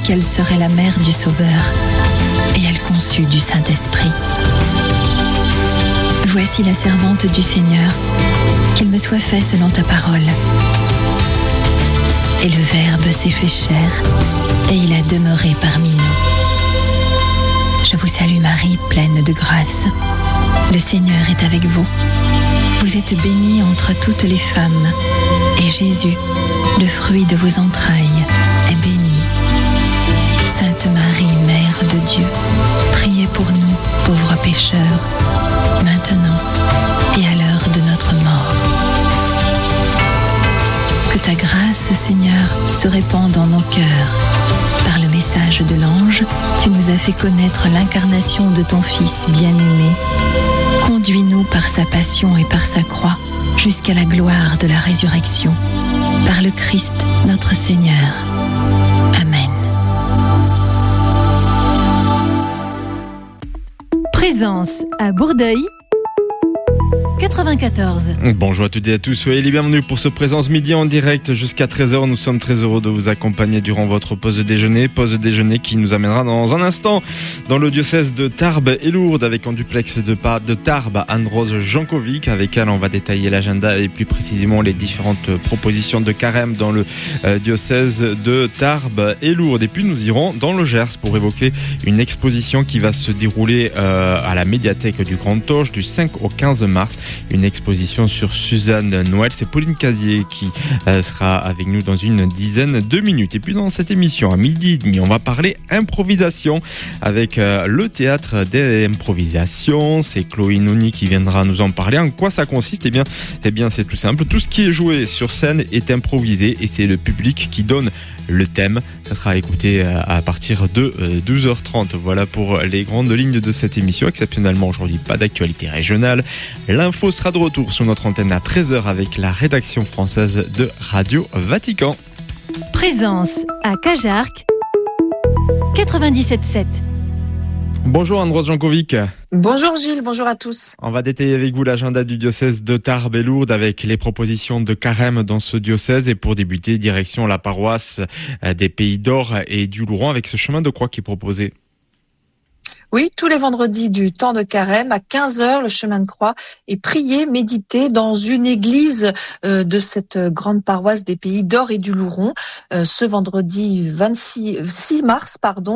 qu'elle serait la mère du Sauveur, et elle conçut du Saint-Esprit. Voici la servante du Seigneur, qu'il me soit fait selon ta parole. Et le Verbe s'est fait chair, et il a demeuré parmi nous. Je vous salue Marie, pleine de grâce. Le Seigneur est avec vous. Vous êtes bénie entre toutes les femmes, et Jésus, le fruit de vos entrailles, est béni. Sainte Marie, Mère de Dieu, priez pour nous, pauvres pécheurs, maintenant et à l'heure de notre mort. Que ta grâce, Seigneur, se répande dans nos cœurs. Par le message de l'ange, tu nous as fait connaître l'incarnation de ton Fils bien-aimé. Conduis-nous par sa passion et par sa croix jusqu'à la gloire de la résurrection. Par le Christ, notre Seigneur. Amen. Présence à Bourdeuil, 94. Bonjour à toutes et à tous, soyez les bienvenus pour ce Présence Midi en direct jusqu'à 13h. Nous sommes très heureux de vous accompagner durant votre pause déjeuner qui nous amènera dans un instant dans le diocèse de Tarbes et Lourdes avec en duplex de Tarbes Anne-Rose Jankovic. Avec elle, on va détailler l'agenda et plus précisément les différentes propositions de carême dans le diocèse de Tarbes et Lourdes. Et puis nous irons dans le Gers pour évoquer une exposition qui va se dérouler à la médiathèque du Grand Auge du 5 au 15 mars. Une exposition sur Suzanne Noël. C'est Pauline Casier qui sera avec nous dans une dizaine de minutes. Et puis dans cette émission, à 12h30, on va parler improvisation avec le théâtre des improvisations. C'est Chloé Noni qui viendra nous en parler. En quoi ça consiste ? Eh bien, c'est tout simple. Tout ce qui est joué sur scène est improvisé et c'est le public qui donne le thème. Ça sera écouté à partir de 12h30. Voilà pour les grandes lignes de cette émission. Exceptionnellement, aujourd'hui, pas d'actualité régionale. L'info sera de retour sur notre antenne à 13h avec la rédaction française de Radio Vatican. Présence à Cajarc, 97.7. Bonjour Anne-Rose Jankovic. Bonjour Gilles, bonjour à tous. On va détailler avec vous l'agenda du diocèse de Tarbes et Lourdes avec les propositions de carême dans ce diocèse. Et pour débuter, direction la paroisse des Pays d'Or et du Louron avec ce chemin de croix qui est proposé. Oui, tous les vendredis du temps de carême, à 15h, le chemin de croix est prié, médité dans une église de cette grande paroisse des Pays d'Or et du Louron. Ce vendredi 6 mars,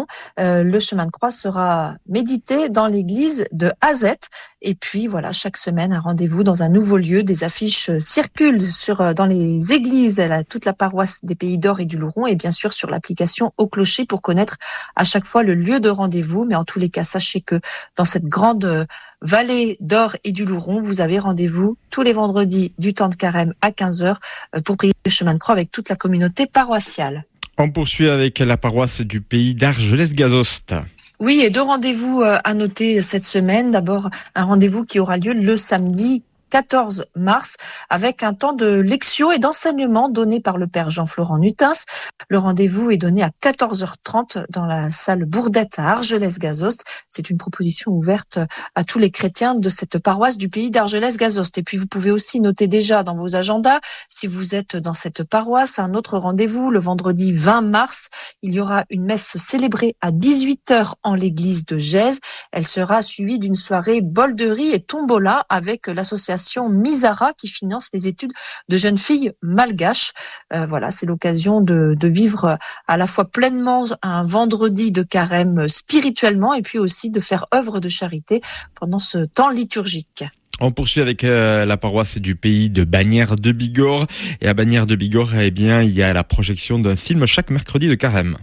le chemin de croix sera médité dans l'église de Azette. Et puis voilà, chaque semaine, un rendez-vous dans un nouveau lieu. Des affiches circulent dans les églises, toute la paroisse des Pays d'Or et du Louron, et bien sûr sur l'application Au Clocher pour connaître à chaque fois le lieu de rendez-vous. Mais en tous les cas, sachez que dans cette grande vallée d'Or et du Louron, vous avez rendez-vous tous les vendredis du temps de carême à 15h pour prier le chemin de croix avec toute la communauté paroissiale. On poursuit avec la paroisse du Pays d'Argelès-Gazost. Oui, et 2 rendez-vous à noter cette semaine. D'abord, un rendez-vous qui aura lieu le samedi 14 mars avec un temps de lectio et d'enseignement donné par le père Jean-Florent Nutens. Le rendez-vous est donné à 14h30 dans la salle Bourdette à Argelès-Gazost. C'est une proposition ouverte à tous les chrétiens de cette paroisse du Pays d'Argelès-Gazost. Et puis vous pouvez aussi noter déjà dans vos agendas, si vous êtes dans cette paroisse, un autre rendez-vous le vendredi 20 mars. Il y aura une messe célébrée à 18h en l'église de Gèze. Elle sera suivie d'une soirée bol de riz et tombola avec l'association Misara qui finance les études de jeunes filles malgaches. Voilà, c'est l'occasion de vivre à la fois pleinement un vendredi de carême spirituellement et puis aussi de faire œuvre de charité pendant ce temps liturgique. On poursuit avec la paroisse du Pays de Bagnères de Bigorre. Et à Bagnères de Bigorre, il y a la projection d'un film chaque mercredi de carême.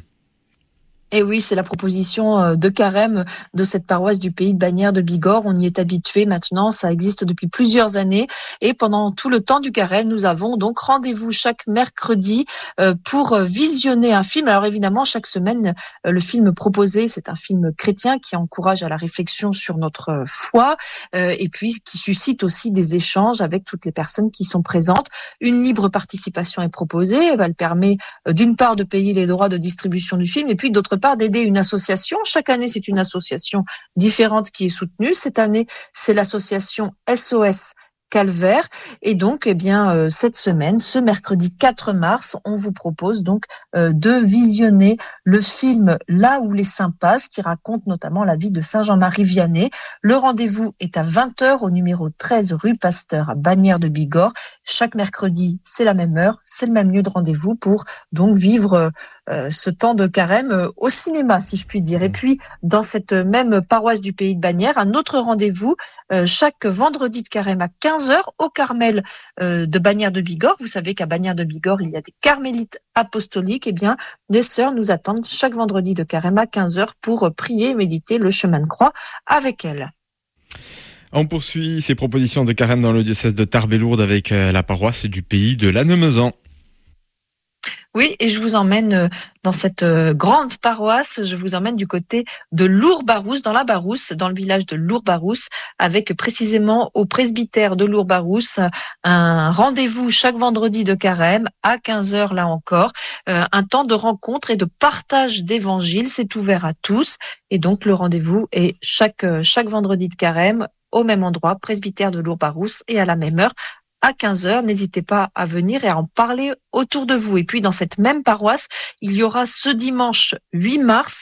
Et oui, c'est la proposition de carême de cette paroisse du Pays de Bagnères de Bigorre. On y est habitué maintenant, ça existe depuis plusieurs années. Et pendant tout le temps du carême, nous avons donc rendez-vous chaque mercredi pour visionner un film. Alors évidemment, chaque semaine, le film proposé, c'est un film chrétien qui encourage à la réflexion sur notre foi et puis qui suscite aussi des échanges avec toutes les personnes qui sont présentes. Une libre participation est proposée. Elle permet d'une part de payer les droits de distribution du film et puis d'autre part d'aider une association. Chaque année, c'est une association différente qui est soutenue. Cette année, c'est l'association SOS Calvaire. Et donc, cette semaine, ce mercredi 4 mars, on vous propose donc de visionner le film Là où les saints passent, qui raconte notamment la vie de Saint Jean-Marie Vianney. Le rendez-vous est à 20h au numéro 13 rue Pasteur à Bagnères de Bigorre. Chaque mercredi, c'est la même heure, c'est le même lieu de rendez-vous pour donc vivre ce temps de carême au cinéma, si je puis dire. Et puis, dans cette même paroisse du pays de Bagnères, un autre rendez-vous chaque vendredi de carême à 15h au Carmel de Bagnères de Bigorre. Vous savez qu'à Bagnères de Bigorre, il y a des carmélites apostoliques. Eh bien, les sœurs nous attendent chaque vendredi de carême à 15h pour prier et méditer le chemin de croix avec elles. On poursuit ces propositions de carême dans le diocèse de Tarbes et Lourdes avec la paroisse du pays de Lannemezan. Oui, et je vous emmène dans cette grande paroisse, je vous emmène du côté de Lourbarousse, dans la Barousse, dans le village de Lourbarousse, avec précisément au presbytère de Lourbarousse un rendez-vous chaque vendredi de carême à 15h là encore, un temps de rencontre et de partage d'évangile, c'est ouvert à tous, et donc le rendez-vous est chaque vendredi de carême au même endroit, presbytère de Lourbarousse, et à la même heure, à 15h. N'hésitez pas à venir et à en parler autour de vous. Et puis, dans cette même paroisse, il y aura ce dimanche 8 mars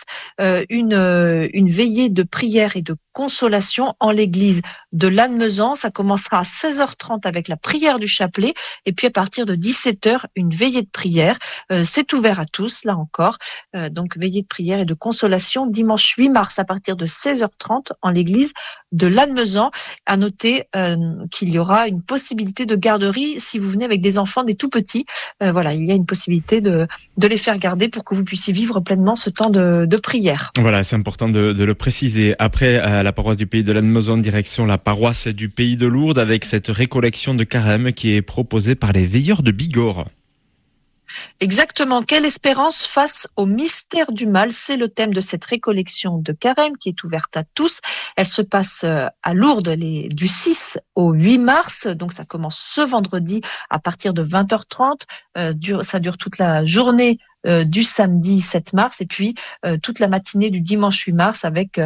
une veillée de prière et de consolation en l'église de Lannemezan. Ça commencera à 16h30 avec la prière du chapelet. Et puis, à partir de 17h, une veillée de prière. C'est ouvert à tous, là encore. Donc, veillée de prière et de consolation dimanche 8 mars à partir de 16h30 en l'église de Lannemezan. À noter qu'il y aura une possibilité de garderie si vous venez avec des enfants, des tout petits. Voilà, il y a une possibilité de les faire garder pour que vous puissiez vivre pleinement ce temps de prière. Voilà, c'est important de le préciser. Après la paroisse du pays de Lannemezan, direction la paroisse du pays de Lourdes avec cette récollection de carême qui est proposée par les veilleurs de Bigorre. Exactement. Quelle espérance face au mystère du mal? C'est le thème de cette récollection de carême qui est ouverte à tous. Elle se passe à Lourdes du 6 au 8 mars. Donc ça commence ce vendredi à partir de 20h30. Ça dure toute la journée du samedi 7 mars et puis toute la matinée du dimanche 8 mars avec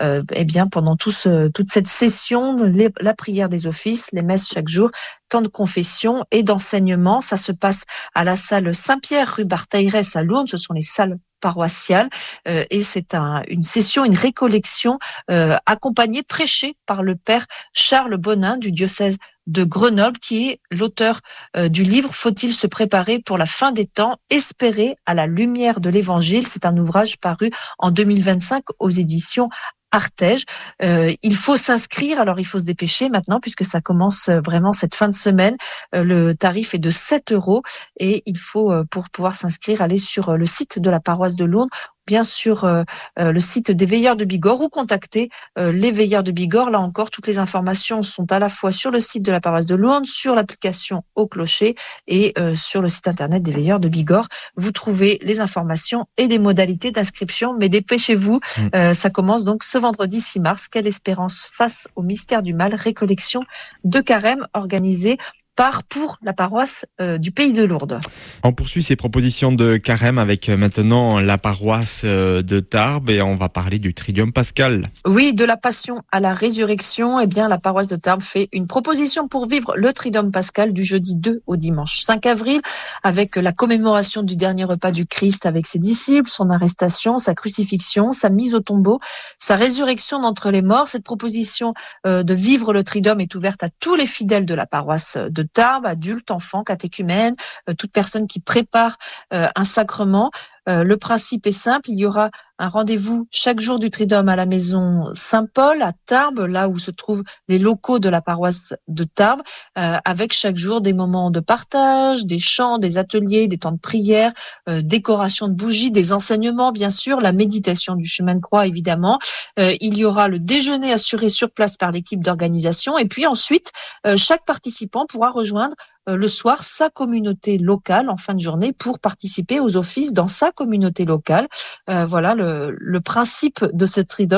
pendant toute cette session la prière des offices, les messes chaque jour, temps de confession et d'enseignement. Ça se passe à la salle Saint-Pierre rue Barthaïrès à Lourdes. Ce sont les salles paroissiale et c'est une session, une récollection accompagnée, prêchée par le père Charles Bonin du diocèse de Grenoble qui est l'auteur du livre Faut-il se préparer pour la fin des temps, espérer à la lumière de l'évangile. C'est un ouvrage paru en 2025 aux éditions Artege. Il faut s'inscrire, alors il faut se dépêcher maintenant puisque ça commence vraiment cette fin de semaine. Le tarif est de 7 € et il faut, pour pouvoir s'inscrire, aller sur le site de la paroisse de Lourdes, bien sûr le site des Veilleurs de Bigorre ou contacter les Veilleurs de Bigorre. Là encore, toutes les informations sont à la fois sur le site de la paroisse de Lourdes, sur l'application Au Clocher et sur le site internet des Veilleurs de Bigorre. Vous trouvez les informations et les modalités d'inscription, mais dépêchez-vous. Ça commence donc ce vendredi 6 mars. Quelle espérance face au mystère du mal, récollection de carême organisée pour la paroisse du pays de Lourdes. On poursuit ces propositions de carême avec maintenant la paroisse de Tarbes et on va parler du Triduum Pascal. Oui, de la Passion à la Résurrection, la paroisse de Tarbes fait une proposition pour vivre le Triduum Pascal du jeudi 2 au dimanche 5 avril avec la commémoration du dernier repas du Christ avec ses disciples, son arrestation, sa crucifixion, sa mise au tombeau, sa résurrection d'entre les morts. Cette proposition de vivre le Triduum est ouverte à tous les fidèles de la paroisse de Tarbes, adultes, enfants, catéchumènes, toute personne qui prépare un sacrement. Le principe est simple, il y aura un rendez-vous chaque jour du Triduum à la maison Saint-Paul à Tarbes, là où se trouvent les locaux de la paroisse de Tarbes, avec chaque jour des moments de partage, des chants, des ateliers, des temps de prière, décoration de bougies, des enseignements bien sûr, la méditation du chemin de croix évidemment. Il y aura le déjeuner assuré sur place par l'équipe d'organisation et puis ensuite chaque participant pourra rejoindre le soir sa communauté locale en fin de journée pour participer aux offices dans sa communauté locale. Voilà le principe de ce Triduum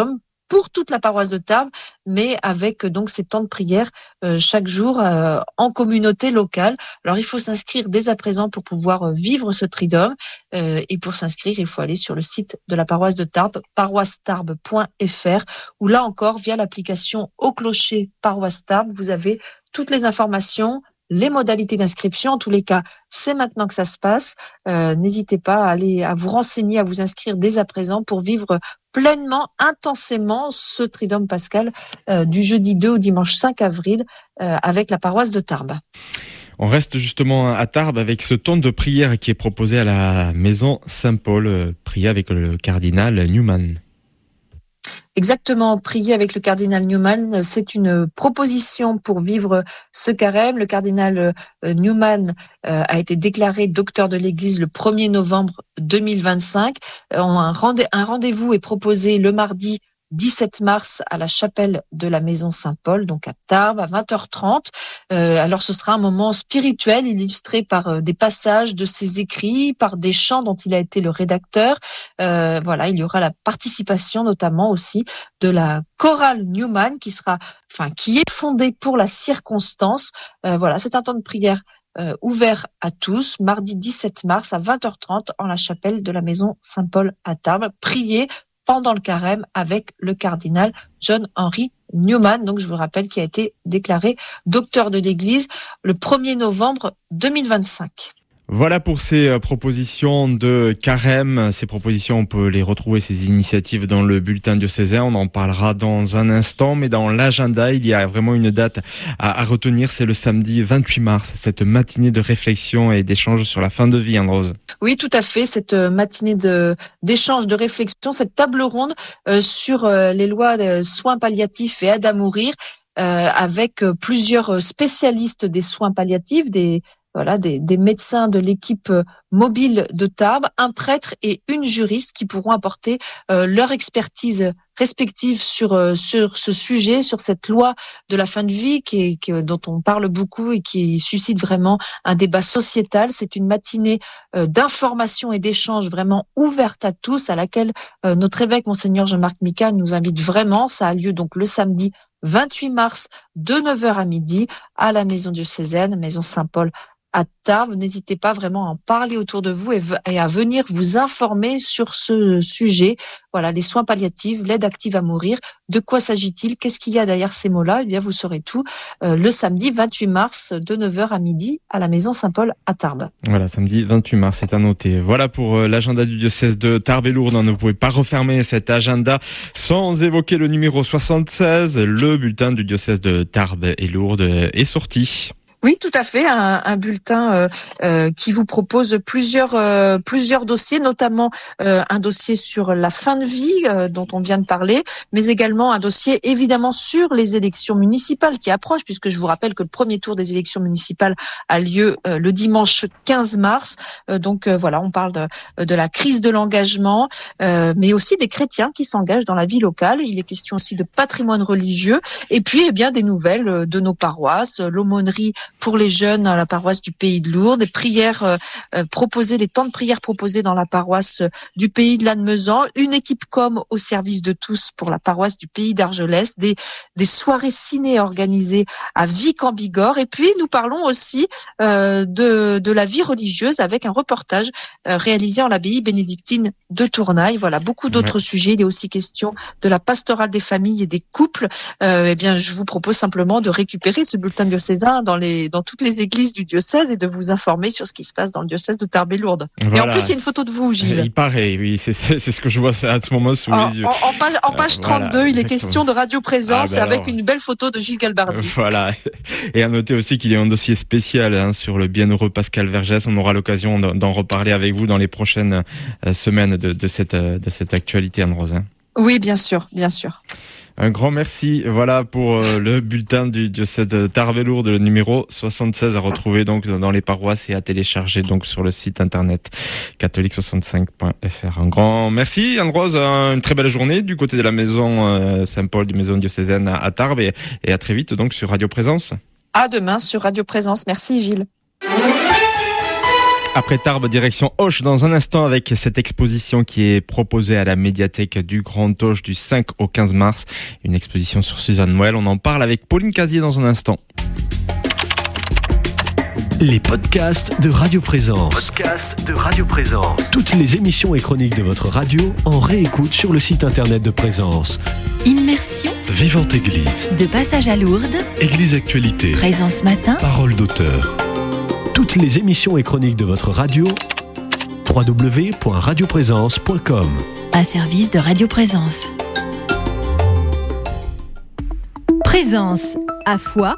pour toute la paroisse de Tarbes, mais avec donc ces temps de prière chaque jour en communauté locale. Alors il faut s'inscrire dès à présent pour pouvoir vivre ce Triduum, et pour s'inscrire il faut aller sur le site de la paroisse de Tarbes, paroissetarbes.fr, où là encore via l'application Au Clocher Paroisse Tarbes, vous avez toutes les informations, les modalités d'inscription. En tous les cas, c'est maintenant que ça se passe. N'hésitez pas à vous renseigner, à vous inscrire dès à présent pour vivre pleinement, intensément ce Triduum pascal du jeudi 2 au dimanche 5 avril avec la paroisse de Tarbes. On reste justement à Tarbes avec ce temps de prière qui est proposé à la maison Saint-Paul, prier avec le cardinal Newman. Exactement, prier avec le cardinal Newman, c'est une proposition pour vivre ce carême. Le cardinal Newman a été déclaré docteur de l'Église le 1er novembre 2025. Un rendez-vous est proposé le mardi 17 mars à la chapelle de la Maison Saint-Paul, donc à Tarbes, à 20h30. Alors ce sera un moment spirituel illustré par des passages de ses écrits, par des chants dont il a été le rédacteur. Voilà, il y aura la participation notamment aussi de la chorale Newman qui est fondée pour la circonstance. Voilà, c'est un temps de prière ouvert à tous, mardi 17 mars à 20h30 en la chapelle de la Maison Saint-Paul à Tarbes. Priez pendant le carême avec le cardinal John Henry Newman, donc je vous rappelle, qui a été déclaré docteur de l'Église le 1er novembre 2025. Voilà pour ces propositions de carême. Ces propositions, on peut les retrouver, ces initiatives, dans le bulletin diocésain. On en parlera dans un instant, mais dans l'agenda, il y a vraiment une date à retenir. C'est le samedi 28 mars, cette matinée de réflexion et d'échange sur la fin de vie, Anne-Rose. Oui, tout à fait. Cette matinée d'échange, de réflexion, cette table ronde sur les lois de soins palliatifs et aide à mourir, avec plusieurs spécialistes des soins palliatifs, des médecins de l'équipe mobile de Tarbes, un prêtre et une juriste qui pourront apporter leur expertise respective sur ce sujet, sur cette loi de la fin de vie dont on parle beaucoup et qui suscite vraiment un débat sociétal. C'est une matinée d'information et d'échange vraiment ouverte à tous, à laquelle notre évêque Monseigneur Jean-Marc Mika nous invite vraiment. Ça a lieu donc le samedi 28 mars de 9h à midi à la maison diocésaine, maison Saint-Paul à Tarbes. N'hésitez pas vraiment à en parler autour de vous et à venir vous informer sur ce sujet. Voilà, les soins palliatifs, l'aide active à mourir. De quoi s'agit-il? Qu'est-ce qu'il y a derrière ces mots-là? Eh bien, vous saurez tout le samedi 28 mars de 9h à midi à la maison Saint-Paul à Tarbes. Voilà, samedi 28 mars, c'est à noter. Voilà pour l'agenda du diocèse de Tarbes et Lourdes. Ne pouvez pas refermer cet agenda sans évoquer le numéro 76. Le bulletin du diocèse de Tarbes et Lourdes est sorti. Oui, tout à fait, un bulletin qui vous propose plusieurs dossiers, notamment un dossier sur la fin de vie dont on vient de parler, mais également un dossier évidemment sur les élections municipales qui approchent, puisque je vous rappelle que le premier tour des élections municipales a lieu le dimanche 15 mars. Donc voilà, on parle de la crise de l'engagement, mais aussi des chrétiens qui s'engagent dans la vie locale. Il est question aussi de patrimoine religieux, et puis des nouvelles de nos paroisses, l'aumônerie pour les jeunes à la paroisse du Pays de Lourdes, des prières proposées, les temps de prière proposés dans la paroisse du Pays de Lannemezan, une équipe com au service de tous pour la paroisse du Pays d'Argelès, des soirées ciné organisées à Vic-en-Bigorre, et puis nous parlons aussi de la vie religieuse avec un reportage réalisé en l'abbaye bénédictine de Tournaille. Voilà, beaucoup d'autres sujets. Il est aussi question de la pastorale des familles et des couples. Je vous propose simplement de récupérer ce bulletin diocésain dans toutes les églises du diocèse et de vous informer sur ce qui se passe dans le diocèse de Tarbes et Lourdes. Voilà. Et en plus, il y a une photo de vous, Gilles. Il paraît, oui, c'est ce que je vois à ce moment sous les yeux. En page 32, il est question de Radio Présence avec une belle photo de Gilles Galbardi. Voilà. Et à noter aussi qu'il y a un dossier spécial sur le bienheureux Pascal Vergès. On aura l'occasion d'en reparler avec vous dans les prochaines semaines de cette actualité, Anne-Rose. Oui, bien sûr, bien sûr. Un grand merci. Voilà pour le bulletin du diocèse de Tarbes et Lourdes, le numéro 76 à retrouver donc dans les paroisses et à télécharger donc sur le site internet catholique65.fr. Un grand merci, Anne-Rose. Une très belle journée du côté de la maison Saint-Paul, de maison diocésaine à Tarbes, et à très vite donc sur Radio Présence. À demain sur Radio Présence. Merci, Gilles. Après Tarbes, direction Auch dans un instant avec cette exposition qui est proposée à la médiathèque du Grand Auch du 5 au 15 mars. Une exposition sur Suzanne Noël. On en parle avec Pauline Casier dans un instant. Les podcasts de Radio Présence. Toutes les émissions et chroniques de votre radio en réécoute sur le site internet de Présence. Immersion, Vivante Église, de passage à Lourdes, Église Actualité, Présence Matin, Parole d'auteur. Toutes les émissions et chroniques de votre radio, www.radioprésence.com. Un service de Radio Présence. Présence à Foix,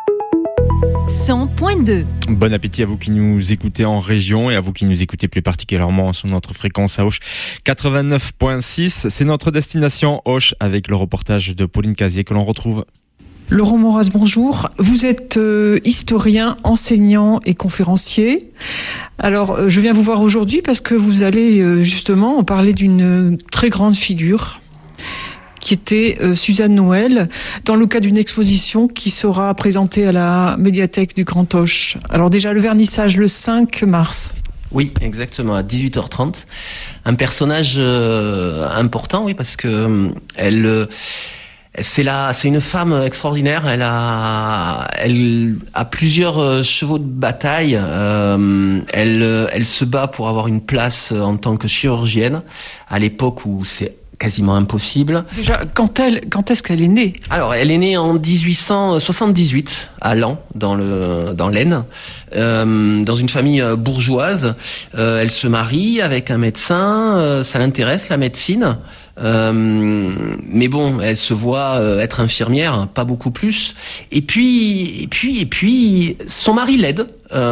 100.2. Bon appétit à vous qui nous écoutez en région et à vous qui nous écoutez plus particulièrement sur notre fréquence à Auch 89.6. C'est notre destination Auch avec le reportage de Pauline Casier que l'on retrouve. Laurent Moraz, bonjour. Vous êtes historien, enseignant et conférencier. Alors, je viens vous voir aujourd'hui parce que vous allez justement parler d'une très grande figure qui était Suzanne Noël, dans le cadre d'une exposition qui sera présentée à la médiathèque du Grand Auch. Alors déjà, le vernissage le 5 mars. Oui, exactement, à 18h30. Un personnage important, oui, parce que c'est une femme extraordinaire. Elle a plusieurs chevaux de bataille. Elle se bat pour avoir une place en tant que chirurgienne à l'époque où c'est quasiment impossible. Déjà, quand est-ce qu'elle est née ? Alors, elle est née en 1878 à Laon, dans l'Aisne, dans une famille bourgeoise. Elle se marie avec un médecin. Ça l'intéresse, la médecine. Mais bon, elle se voit être infirmière, pas beaucoup plus. Et puis, son mari l'aide.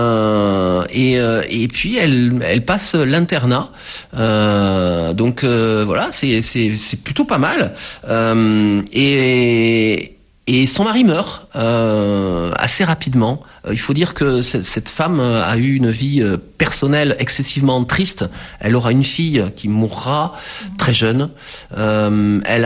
Et puis elle passe l'internat. Donc voilà, c'est plutôt pas mal. Et son mari meurt assez rapidement. Il faut dire que cette femme a eu une vie personnelle excessivement triste. Elle aura une fille qui mourra très jeune. Elle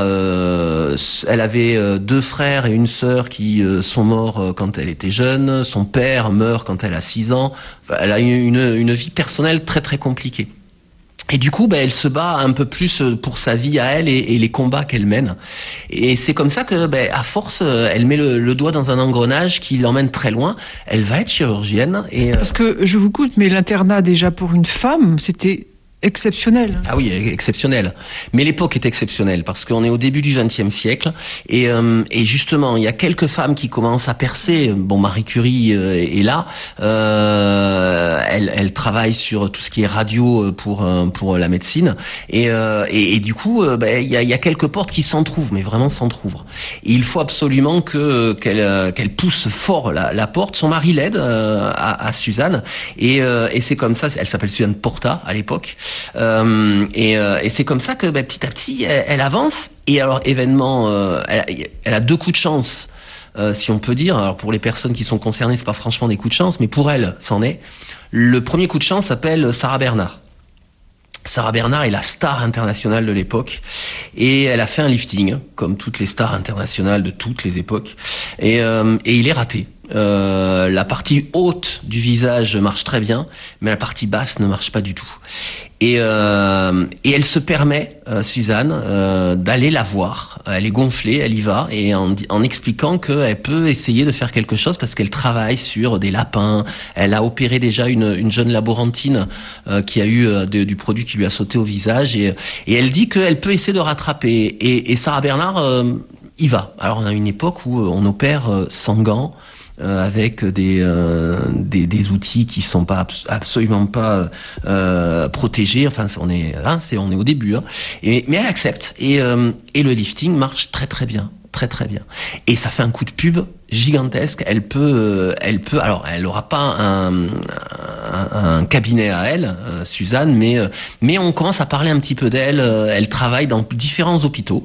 avait 2 frères et une sœur qui sont morts quand elle était jeune. Son père meurt quand elle a 6 ans. Enfin, elle a eu une vie personnelle très très compliquée. Et du coup, elle se bat un peu plus pour sa vie à elle et les combats qu'elle mène. Et c'est comme ça que, à force, elle met le doigt dans un engrenage qui l'emmène très loin. Elle va être chirurgienne. Parce que je vous coûte, mais l'internat déjà pour une femme, c'était exceptionnel. Ah oui, exceptionnel. Mais l'époque est exceptionnelle parce qu'on est au début du XXe siècle et justement, il y a quelques femmes qui commencent à percer. Bon, Marie Curie est là. Elle travaille sur tout ce qui est radio pour la médecine et du coup, il y a quelques portes qui s'entrouvent, mais vraiment s'entrouvent. Et il faut absolument qu'elle pousse fort la porte. Son mari l'aide à Suzanne et c'est comme ça. Elle s'appelle Suzanne Porta à l'époque. Et c'est comme ça que petit à petit elle avance. Et alors événement, elle a 2 coups de chance, si on peut dire. Alors pour les personnes qui sont concernées, c'est pas franchement des coups de chance, mais pour elle, c'en est. Le premier coup de chance s'appelle Sarah Bernard. Sarah Bernard est la star internationale de l'époque et elle a fait un lifting comme toutes les stars internationales de toutes les époques et il est raté. La partie haute du visage marche très bien, mais la partie basse ne marche pas du tout. Et elle se permet, Suzanne, d'aller la voir. Elle est gonflée, elle y va, et en expliquant qu'elle peut essayer de faire quelque chose parce qu'elle travaille sur des lapins. Elle a opéré déjà une jeune laborantine qui a eu du produit qui lui a sauté au visage, et elle dit qu'elle peut essayer de rattraper. Et Sarah Bernard y va. Alors on a une époque où on opère sans gants. Avec des outils qui sont absolument pas protégés. Enfin, on est au début. Hein. Mais elle accepte et le lifting marche très très bien. Très très bien. Et ça fait un coup de pub gigantesque. Elle peut. Alors, elle aura pas un cabinet à elle, Suzanne, mais on commence à parler un petit peu d'elle. Elle travaille dans différents hôpitaux.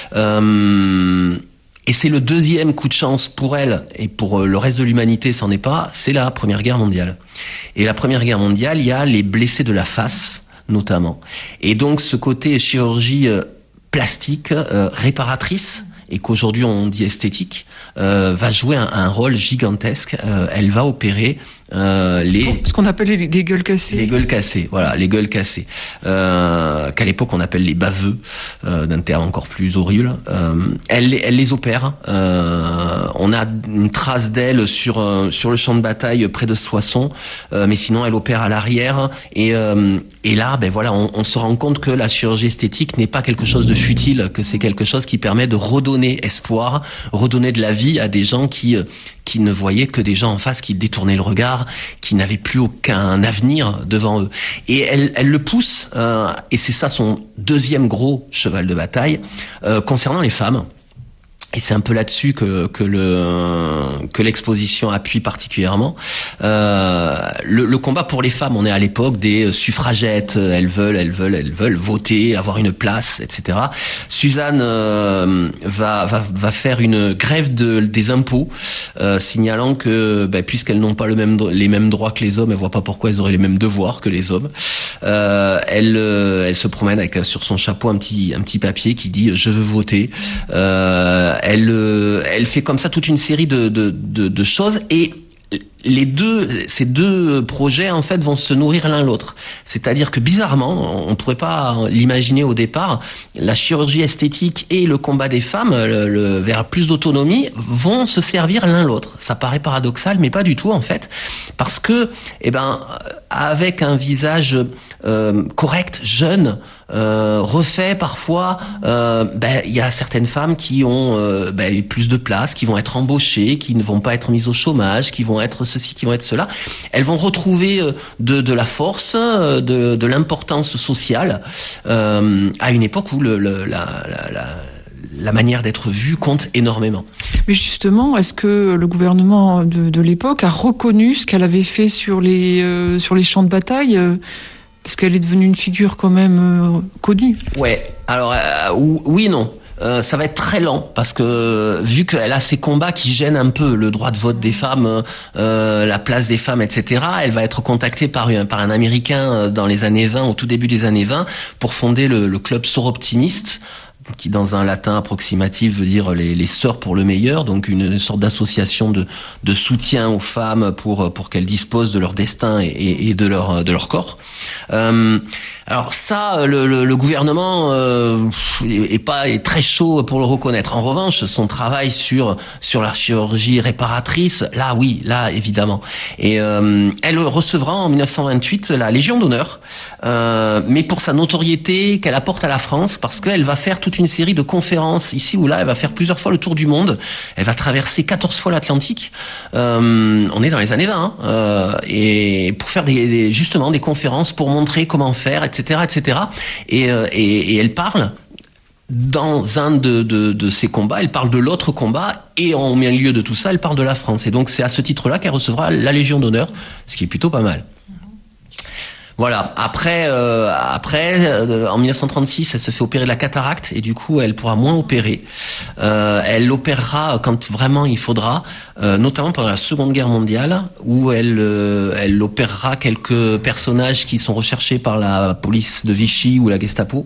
Et c'est le 2e coup de chance pour elle, et pour le reste de l'humanité, c'en est pas, c'est la Première Guerre mondiale. Et la Première Guerre mondiale, il y a les blessés de la face, notamment. Et donc, ce côté chirurgie plastique, réparatrice, et qu'aujourd'hui on dit esthétique, va jouer un rôle gigantesque. Elle va opérer ce qu'on appelle les gueules cassées. Les gueules cassées, voilà, les gueules cassées. Qu'à l'époque on appelle les baveux, d'un terme encore plus horrible. Elle les opère. On a une trace d'elle sur le champ de bataille près de Soissons, mais sinon elle opère à l'arrière. Et là, ben voilà, on se rend compte que la chirurgie esthétique n'est pas quelque chose de futile, que c'est quelque chose qui permet de redonner espoir, redonner de la vie à des gens qui ne voyaient que des gens en face, qui détournaient le regard, qui n'avaient plus aucun avenir devant eux. Et elle le pousse, et c'est ça son deuxième gros cheval de bataille, concernant les femmes. Et c'est un peu là-dessus que l'exposition appuie particulièrement. Le combat pour les femmes, on est à l'époque des suffragettes, elles veulent voter, avoir une place, etc. Suzanne va faire une grève des impôts, signalant que puisqu'elles n'ont pas les mêmes droits que les hommes, elle voit pas pourquoi elles auraient les mêmes devoirs que les hommes. Elle se promène avec sur son chapeau un petit papier qui dit je veux voter. Elle fait comme ça toute une série de choses, et ces deux projets en fait vont se nourrir l'un l'autre. C'est-à-dire que bizarrement, on pourrait pas l'imaginer au départ, la chirurgie esthétique et le combat des femmes vers plus d'autonomie vont se servir l'un l'autre. Ça paraît paradoxal, mais pas du tout en fait, parce que avec un visage correct, jeune, refait parfois, il y a certaines femmes qui ont plus de place, qui vont être embauchées, qui ne vont pas être mises au chômage, qui vont être ceci, qui vont être cela. Elles vont retrouver de la force, de l'importance sociale, à une époque où la manière d'être vue compte énormément. Mais justement, est-ce que le gouvernement de l'époque a reconnu ce qu'elle avait fait sur les champs de bataille, parce qu'elle est devenue une figure quand même connue? Ouais, alors oui et non. Ça va être très lent, parce que vu qu'elle a ces combats qui gênent un peu le droit de vote des femmes, la place des femmes, etc., elle va être contactée par un Américain dans les années 20, au tout début des années 20, pour fonder le club Soroptimiste, qui dans un latin approximatif veut dire les sœurs pour le meilleur, donc une sorte d'association de soutien aux femmes pour qu'elles disposent de leur destin et de leur corps. Alors ça, le gouvernement est très chaud pour le reconnaître. En revanche, son travail sur la chirurgie réparatrice, là évidemment. Et elle recevra en 1928 la Légion d'honneur, mais pour sa notoriété qu'elle apporte à la France, parce qu'elle va faire toute une série de conférences ici ou là. Elle va faire plusieurs fois le tour du monde. Elle va traverser 14 fois l'Atlantique. On est dans les années 20, et pour faire justement des conférences pour montrer comment faire, etc., etc. Et elle parle dans un de ces combats, elle parle de l'autre combat, et en milieu de tout ça, elle parle de la France. Et donc c'est à ce titre-là qu'elle recevra la Légion d'honneur, ce qui est plutôt pas mal. Voilà. Après, en 1936, elle se fait opérer de la cataracte, et du coup, elle pourra moins opérer. Elle opérera quand vraiment il faudra, notamment pendant la Seconde Guerre mondiale, où elle opérera quelques personnages qui sont recherchés par la police de Vichy ou la Gestapo.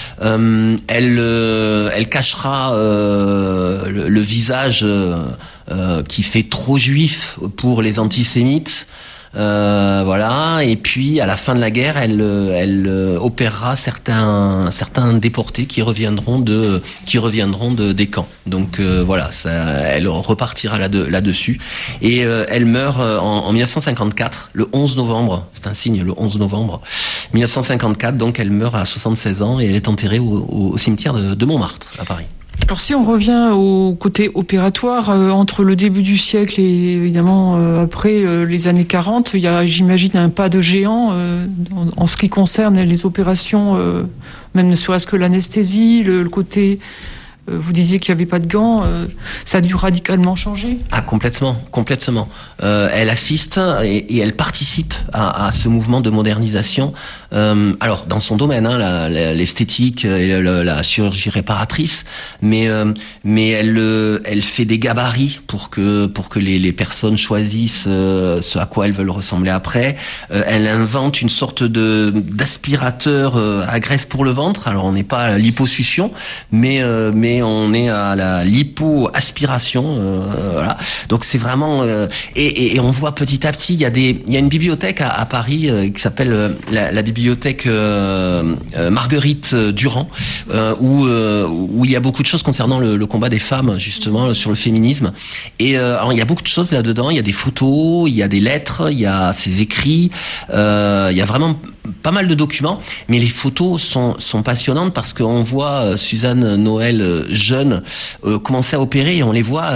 Elle cachera le visage qui fait trop juif pour les antisémites. Voilà. Et puis à la fin de la guerre, elle opérera certains déportés qui reviendront des camps. Donc voilà, elle repartira là-dessus. Et elle meurt en 1954, le 11 novembre. C'est un signe, le 11 novembre 1954. Donc elle meurt à 76 ans, et elle est enterrée au cimetière de Montmartre à Paris. Alors si on revient au côté opératoire, entre le début du siècle et évidemment après les années 40, il y a, j'imagine, un pas de géant en ce qui concerne les opérations, même ne serait-ce que l'anesthésie, le côté... Vous disiez qu'il n'y avait pas de gants, ça a dû radicalement changer. Ah, complètement. Elle assiste et elle participe à ce mouvement de modernisation. Alors, dans son domaine, l'esthétique et la chirurgie réparatrice, mais elle fait des gabarits pour que les personnes choisissent ce à quoi elles veulent ressembler après. Elle invente une sorte d'aspirateur à graisse pour le ventre. Alors, on n'est pas à l'hyposuction, mais on est à la lipo-aspiration, voilà. Donc c'est vraiment et on voit petit à petit, il y a une bibliothèque à Paris qui s'appelle la bibliothèque Marguerite Durand, où il y a beaucoup de choses concernant le combat des femmes, justement, sur le féminisme. Et alors, il y a beaucoup de choses là-dedans. Il y a des photos, il y a des lettres, il y a ses écrits, il y a vraiment pas mal de documents, mais les photos sont passionnantes parce qu'on voit Suzanne Noël jeune commencer à opérer et on les voit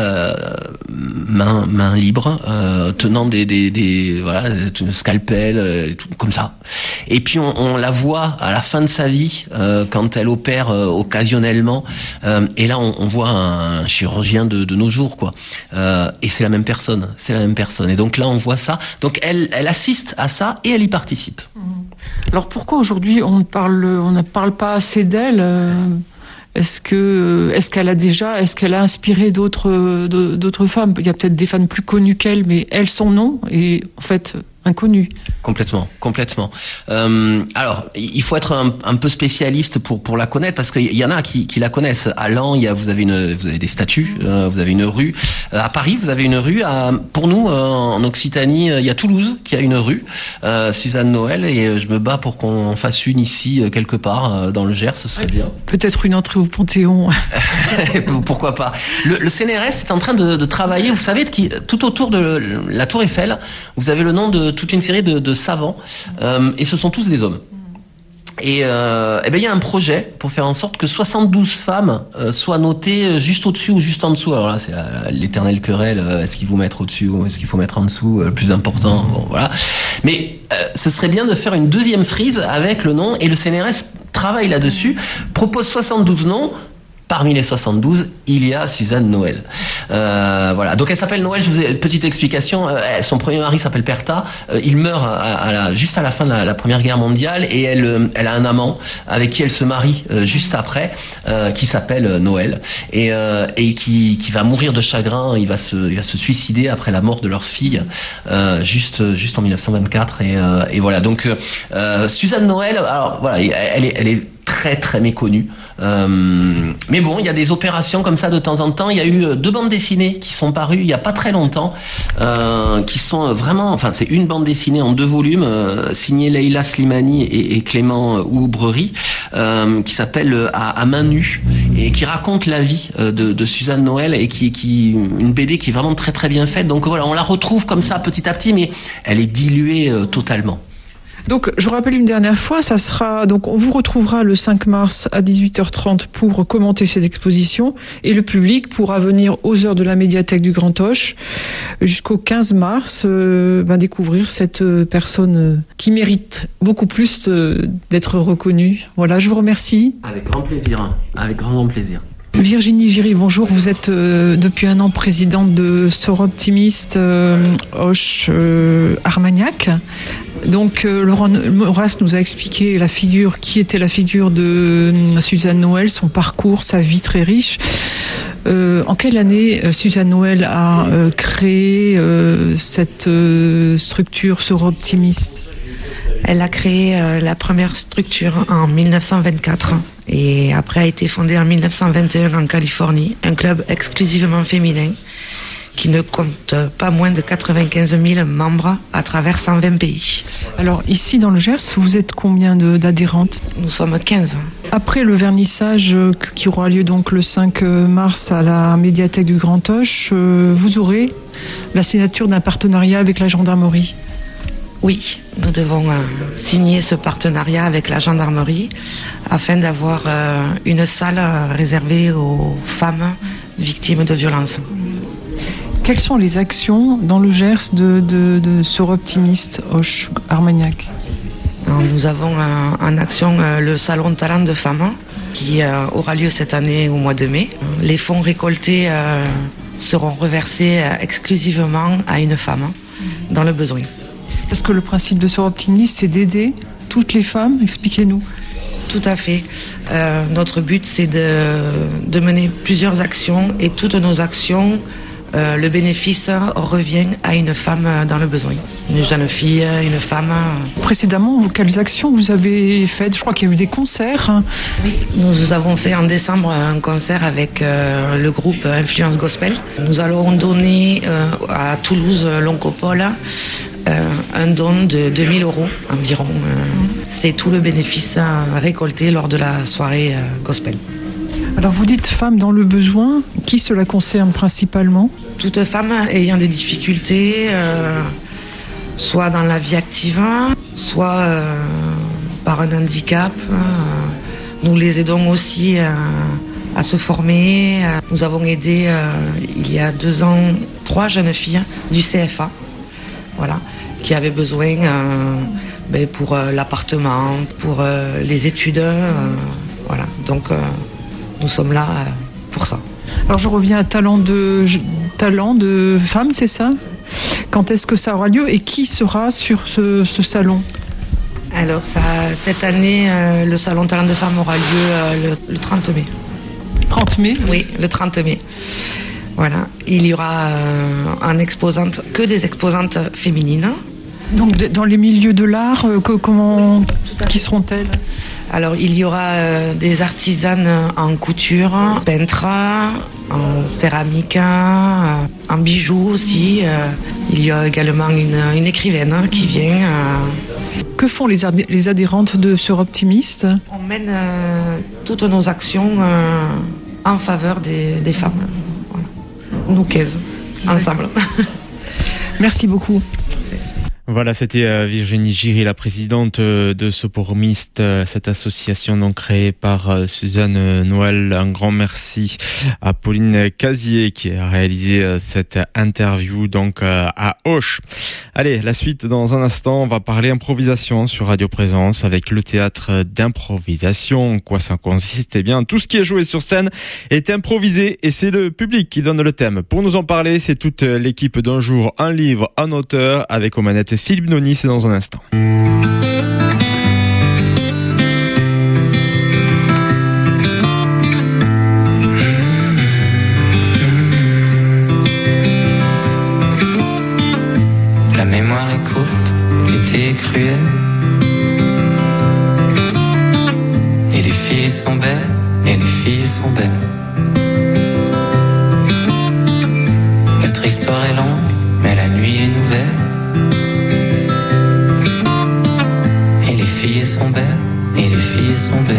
main libre, tenant des voilà, scalpel, tout comme ça. Et puis on la voit à la fin de sa vie quand elle opère occasionnellement, et là on voit un chirurgien de nos jours, quoi. Et c'est la même personne. Et donc là on voit ça. Donc elle assiste à ça et elle y participe. Alors pourquoi aujourd'hui on ne parle pas assez d'elle Est-ce qu'elle a inspiré d'autres femmes? Il y a peut-être des femmes plus connues qu'elle, mais elle, son nom est en fait inconnu. Complètement. Alors, il faut être un peu spécialiste pour la connaître, parce qu'il y en a qui la connaissent. À Laon, vous avez des statues, vous avez une rue. À Paris, vous avez une rue. Pour nous, en Occitanie, il y a Toulouse qui a une rue, Suzanne Noël, et je me bats pour qu'on fasse une ici quelque part dans le Gers, ce serait bien. Peut-être une entrée au Panthéon. Pourquoi pas. Le CNRS est en train de travailler. Vous savez, tout autour de la Tour Eiffel, vous avez le nom de toute une série de savants, et ce sont tous des hommes. Et il y a un projet pour faire en sorte que 72 femmes soient notées juste au-dessus ou juste en dessous. Alors là, c'est l'éternelle querelle, est-ce qu'il faut mettre au-dessus ou est-ce qu'il faut mettre en dessous, le plus important, bon, voilà. Mais ce serait bien de faire une deuxième frise avec le nom, et le CNRS travaille là-dessus, propose 72 noms. Parmi les 72, il y a Suzanne Noël. Voilà. Donc elle s'appelle Noël. Je vous ai une petite explication. Son premier mari s'appelle Perta. Il meurt juste à la fin de la Première Guerre mondiale, et elle a un amant avec qui elle se marie juste après, qui s'appelle Noël, et qui va mourir de chagrin. Il va se suicider après la mort de leur fille, juste en 1924. Et voilà. Donc Suzanne Noël. Alors voilà, elle est très très méconnue. Mais bon, il y a des opérations comme ça de temps en temps. Il y a eu 2 bandes dessinées qui sont parues il y a pas très longtemps, qui sont vraiment, enfin c'est une bande dessinée en 2 volumes, signée Leila Slimani et Clément Oubrerie, qui s'appelle à main nue, et qui raconte la vie de Suzanne Noël, et qui une BD qui est vraiment très très bien faite. Donc voilà, on la retrouve comme ça petit à petit, mais elle est diluée totalement. Donc, je rappelle une dernière fois, ça sera, donc, on vous retrouvera le 5 mars à 18h30 pour commenter cette exposition, et le public pourra venir aux heures de la médiathèque du Grand Auch jusqu'au 15 mars, découvrir cette personne qui mérite beaucoup plus d'être reconnue. Voilà, je vous remercie. Avec grand plaisir. Avec grand plaisir. Virginie Giry, bonjour. Vous êtes depuis un an présidente de Sœurs Optimistes Auch Armagnac. Donc Laurent Maurras nous a expliqué qui était la figure de Suzanne Noël, son parcours, sa vie très riche. En quelle année Suzanne Noël a créé cette structure Sœurs Optimistes? Elle a créé la première structure en 1924 et après a été fondée en 1921 en Californie, un club exclusivement féminin qui ne compte pas moins de 95 000 membres à travers 120 pays. Alors ici dans le Gers, vous êtes combien d'adhérentes? Nous sommes 15. Après le vernissage qui aura lieu donc le 5 mars à la médiathèque du Grand Auch, vous aurez la signature d'un partenariat avec la gendarmerie. Oui, nous devons signer ce partenariat avec la gendarmerie afin d'avoir une salle réservée aux femmes victimes de violences. Quelles sont les actions dans le Gers de Sœurs Optimistes Auch Armagnac? Nous avons en action le Salon Talent de Femmes qui aura lieu cette année au mois de mai. Les fonds récoltés seront reversés exclusivement à une femme dans le besoin. Parce que le principe de Sœurs Optimistes, c'est d'aider toutes les femmes. Expliquez-nous. Tout à fait. Notre but, c'est de mener plusieurs actions, et toutes nos actions le bénéfice revient à une femme dans le besoin. Une jeune fille, une femme. Précédemment, quelles actions vous avez faites? Je crois qu'il y a eu des concerts. Oui, nous avons fait en décembre un concert avec le groupe Influence Gospel. Nous allons donner à Toulouse, l'Oncopole, un don de 2000 € environ. C'est tout le bénéfice récolté lors de la soirée gospel. Alors vous dites femmes dans le besoin, qui cela concerne principalement? Toute femme ayant des difficultés, soit dans la vie active, soit par un handicap. Nous les aidons aussi à se former. Nous avons aidé il y a 2 ans 3 jeunes filles du CFA, voilà, qui avaient besoin pour l'appartement, pour les études, voilà. Donc nous sommes là pour ça. Alors je reviens à talent de femmes, c'est ça? Quand est-ce que ça aura lieu et qui sera sur ce salon? Alors cette année, le salon talent de femmes aura lieu le 30 mai. 30 mai? Oui, le 30 mai. Voilà, il y aura que des exposantes féminines. Donc dans les milieux de l'art, qui seront-elles? Alors il y aura des artisanes en couture, peintres, en céramique, en bijoux aussi. Il y a également une écrivaine qui vient. Que font les adhérentes de Sœurs Optimistes? On mène toutes nos actions en faveur des femmes. Voilà. Nous 15, ensemble. Merci beaucoup. Voilà, c'était Virginie Giry, la présidente de Sopormiste, cette association donc créée par Suzanne Noël. Un grand merci à Pauline Casier qui a réalisé cette interview donc à Auch. Allez, la suite dans un instant, on va parler improvisation sur Radio Présence avec le théâtre d'improvisation. En quoi ça consiste? Eh bien, tout ce qui est joué sur scène est improvisé et c'est le public qui donne le thème. Pour nous en parler, c'est toute l'équipe d'Un jour, un livre, un auteur avec aux manettes Philippe Noni, c'est dans un instant. La mémoire est courte, l'été est cruel. Et les filles sont belles, et les filles sont belles. Notre histoire est longue, mais la nuit est nouvelle. Les filles sont belles, et les filles sont belles.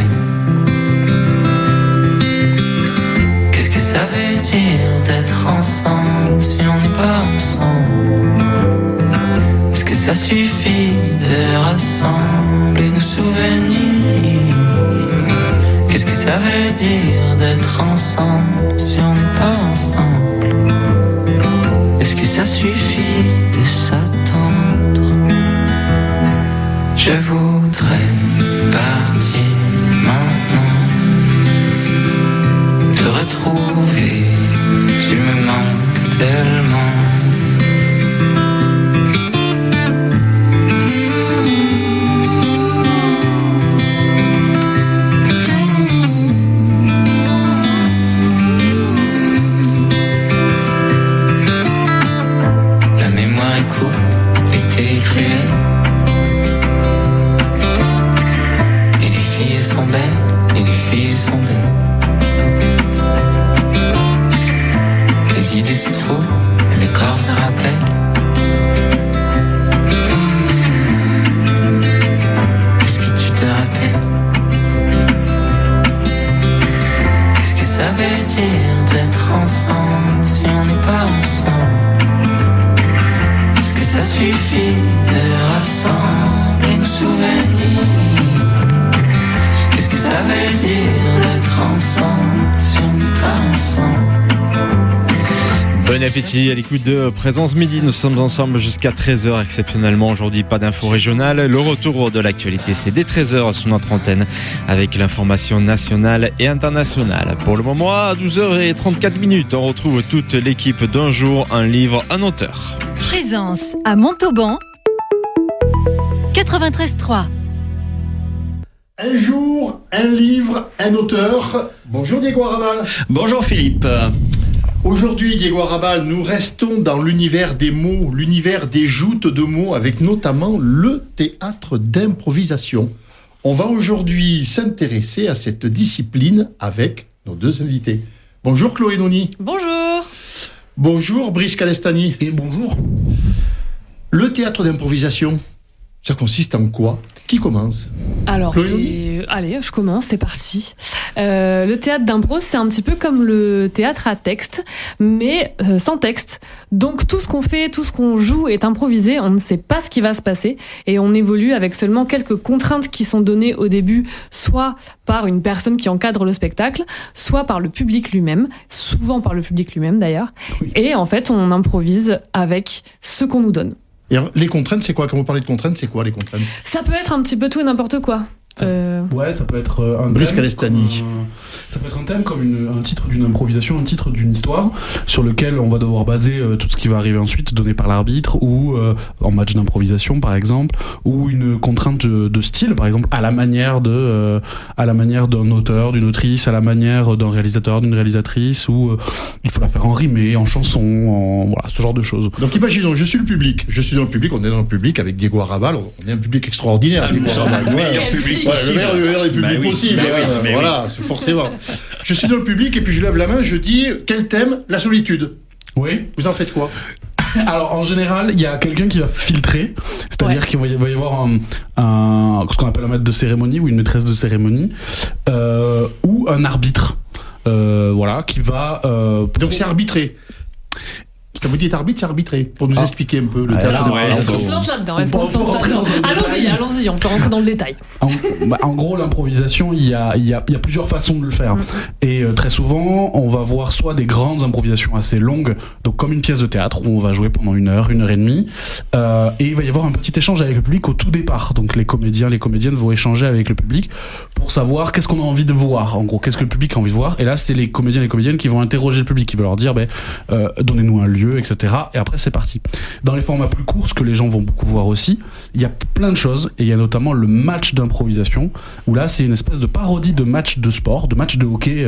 Qu'est-ce que ça veut dire d'être ensemble si on n'est pas ensemble? Est-ce que ça suffit de rassembler nos souvenirs? Qu'est-ce que ça veut dire d'être ensemble si on n'est pas ensemble? Est-ce que ça suffit de s'attendre? Je voudrais partir maintenant, te retrouver, tu me manques tellement. La mémoire est courte, l'été est cruel. Et les filles sont belles. Les idées se trouvent et le corps se rappelle. Est-ce que tu te rappelles? Qu'est-ce que ça veut dire d'être ensemble si on n'est pas ensemble? Est-ce que ça suffit de rassembler nos souvenirs? Ça veut dire d'être ensemble si on n'est pas ensemble. Bon appétit à l'écoute de Présence Midi. Nous sommes ensemble jusqu'à 13h exceptionnellement. Aujourd'hui, pas d'infos régionales. Le retour de l'actualité, c'est dès 13h sur notre antenne avec l'information nationale et internationale. Pour le moment, à 12h34, on retrouve toute l'équipe d'Un jour, un livre, un auteur. Présence à Montauban, 93.3. Un jour, un livre, un auteur. Bonjour Diego Aramal. Bonjour Philippe. Aujourd'hui, Diego Arrabal, nous restons dans l'univers des mots, l'univers des joutes de mots, avec notamment le théâtre d'improvisation. On va aujourd'hui s'intéresser à cette discipline avec nos deux invités. Bonjour Chloé Noni. Bonjour. Bonjour Brice Calestani. Et bonjour. Le théâtre d'improvisation, ça consiste en quoi ? Qui commence ? Alors, allez, je commence, c'est parti. Le théâtre d'impro, c'est un petit peu comme le théâtre à texte, mais sans texte. Donc tout ce qu'on fait, tout ce qu'on joue est improvisé, on ne sait pas ce qui va se passer, et on évolue avec seulement quelques contraintes qui sont données au début, soit par une personne qui encadre le spectacle, soit par le public lui-même, souvent par le public lui-même d'ailleurs, et en fait on improvise avec ce qu'on nous donne. Et alors, les contraintes, c'est quoi ? Quand vous parlez de contraintes, c'est quoi les contraintes ? Ça peut être un petit peu tout et n'importe quoi. Ouais, ça peut être un Brice thème. Calestani. Ça peut être un thème comme un titre d'une improvisation, un titre d'une histoire sur lequel on va devoir baser tout ce qui va arriver ensuite, donné par l'arbitre, ou en match d'improvisation par exemple, ou une contrainte de style, par exemple à la manière d'un auteur, d'une autrice, à la manière d'un réalisateur, d'une réalisatrice, ou il faut la faire en rimé, en chanson, voilà, ce genre de choses. Donc imaginons, je suis dans le public, on est dans le public avec Diego Arrabal, on est un public extraordinaire. Nous sommes le meilleur public. Le meilleur des publics possible. Voilà, forcément. Je suis dans le public et puis je lève la main, je dis quel thème ? La solitude. Oui. Vous en faites quoi ? Alors en général, il y a quelqu'un qui va filtrer, c'est-à-dire qu'il va y avoir ce qu'on appelle un maître de cérémonie ou une maîtresse de cérémonie, ou un arbitre, voilà, qui va. Donc c'est arbitré. Quand vous dites arbitre, c'est arbitré. Pour nous expliquer un peu le théâtre. On se lance là-dedans. Allons-y, on peut rentrer dans le détail. En gros, l'improvisation, il y a plusieurs façons de le faire. Et très souvent, on va voir soit des grandes improvisations assez longues, donc comme une pièce de théâtre où on va jouer pendant 1 heure, 1 heure et demie. Et il va y avoir un petit échange avec le public au tout départ. Donc les comédiens, les comédiennes vont échanger avec le public pour savoir qu'est-ce qu'on a envie de voir. En gros, qu'est-ce que le public a envie de voir. Et là, c'est les comédiens et les comédiennes qui vont interroger le public, qui vont leur dire, donnez-nous un lieu, etc. Et après c'est parti. Dans les formats plus courts, ce que les gens vont beaucoup voir aussi, il y a plein de choses, et il y a notamment le match d'improvisation, où là c'est une espèce de parodie de match de sport, de match de hockey,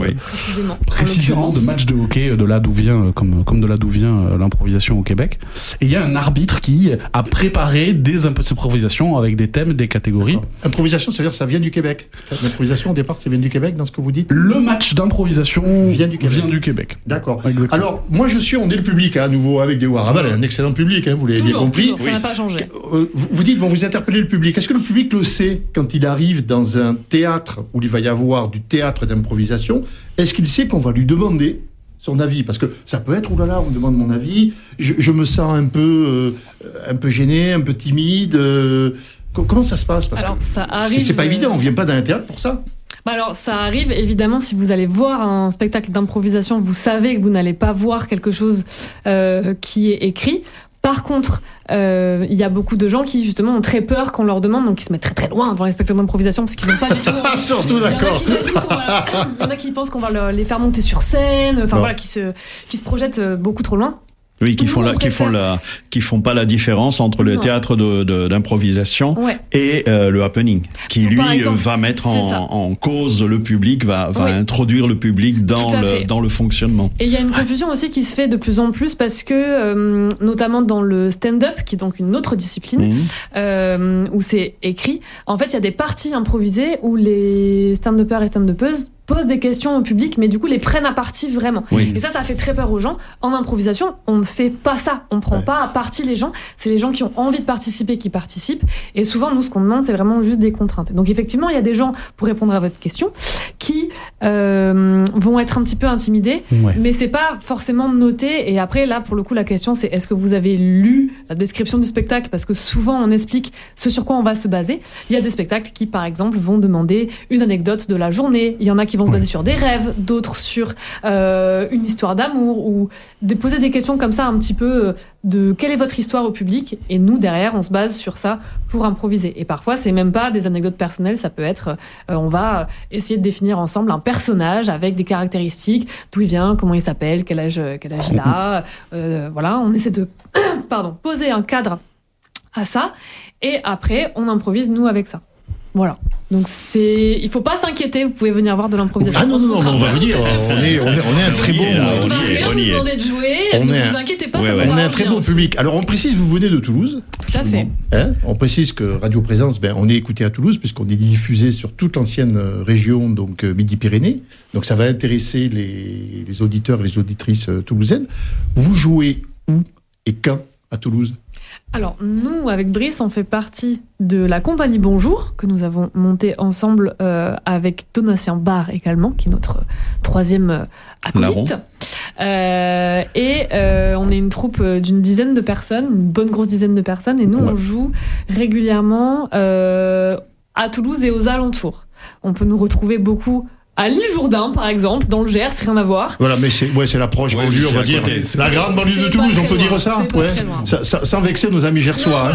précisément de match de hockey, de là d'où vient, comme de là d'où vient l'improvisation au Québec. Et il y a un arbitre qui a préparé des improvisations avec des thèmes, des catégories. D'accord. Improvisation, ça veut dire que ça vient du Québec. L'improvisation au départ, ça vient du Québec dans ce que vous dites ? Le match d'improvisation vient du Québec. D'accord. Exactement. Alors moi on est le public à nouveau avec Diego Arrabal, un excellent public, vous l'avez bien compris. Ça n'a pas changé. Vous dites, vous interpellez le public. Est-ce que le public le sait quand il arrive dans un théâtre où il va y avoir du théâtre d'improvisation ? Est-ce qu'il sait qu'on va lui demander son avis ? Parce que ça peut être, oulala, on me demande mon avis, je me sens un peu gêné, un peu timide. Comment ça se passe ? Parce que ça arrive. C'est pas évident, on vient pas d'un théâtre pour ça. Alors, ça arrive, évidemment, si vous allez voir un spectacle d'improvisation, vous savez que vous n'allez pas voir quelque chose qui est écrit. Par contre, il y a beaucoup de gens qui, justement, ont très peur qu'on leur demande, donc ils se mettent très très loin devant les spectacles d'improvisation, parce qu'ils n'ont pas du tout... Surtout, d'accord. Il y en a qui pensent qu'on va les faire monter sur scène, voilà, qui se projettent beaucoup trop loin. Oui, qui font pas la différence entre le théâtre d'improvisation et le happening, qui lui va mettre en cause le public, va introduire le public dans le fonctionnement. Et il y a une confusion aussi qui se fait de plus en plus parce que, notamment dans le stand-up, qui est donc une autre discipline, où c'est écrit, en fait, il y a des parties improvisées où les stand-uppers et stand-uppeuses posent des questions au public, mais du coup les prennent à partie vraiment. Oui. Et ça fait très peur aux gens. En improvisation, on ne fait pas ça. On prend pas à partie les gens. C'est les gens qui ont envie de participer qui participent. Et souvent, nous, ce qu'on demande, c'est vraiment juste des contraintes. Donc effectivement, il y a des gens, pour répondre à votre question, qui vont être un petit peu intimidés, mais c'est pas forcément noté. Et après, là, pour le coup, la question, c'est est-ce que vous avez lu la description du spectacle ? Parce que souvent, on explique ce sur quoi on va se baser. Il y a des spectacles qui, par exemple, vont demander une anecdote de la journée. Il y en a qui vont se baser sur des rêves, d'autres sur une histoire d'amour, ou poser des questions comme ça un petit peu de quelle est votre histoire au public, et nous derrière on se base sur ça pour improviser. Et parfois c'est même pas des anecdotes personnelles, ça peut être on va essayer de définir ensemble un personnage avec des caractéristiques, d'où il vient, comment il s'appelle, quel âge il a, voilà, on essaie de poser un cadre à ça, et après on improvise nous avec ça. Voilà. Donc il faut pas s'inquiéter, vous pouvez venir voir de l'improvisation. Ah non, on va venir, on est un très bon. On va rien vous demander de jouer, ne vous inquiétez pas, on est un très bon public. Alors on précise, vous venez de Toulouse. Tout à fait. On précise que Radio Présence, on est écouté à Toulouse puisqu'on est diffusé sur toute l'ancienne région, donc Midi-Pyrénées. Donc ça va intéresser les auditeurs et les auditrices toulousaines. Vous jouez où et quand à Toulouse ? Alors, nous, avec Brice, on fait partie de la compagnie Bonjour, que nous avons montée ensemble avec Donatien Bar également, qui est notre troisième acolyte. On est une troupe d'une dizaine de personnes, une bonne grosse dizaine de personnes, et nous, on joue régulièrement à Toulouse et aux alentours. On peut nous retrouver beaucoup à l'Île-Jourdain, par exemple, dans le Gers, rien à voir. Voilà, mais c'est la proche banlieue, on va dire. C'est la grande banlieue de Toulouse, on peut dire ça. Sans vexer nos amis gersois.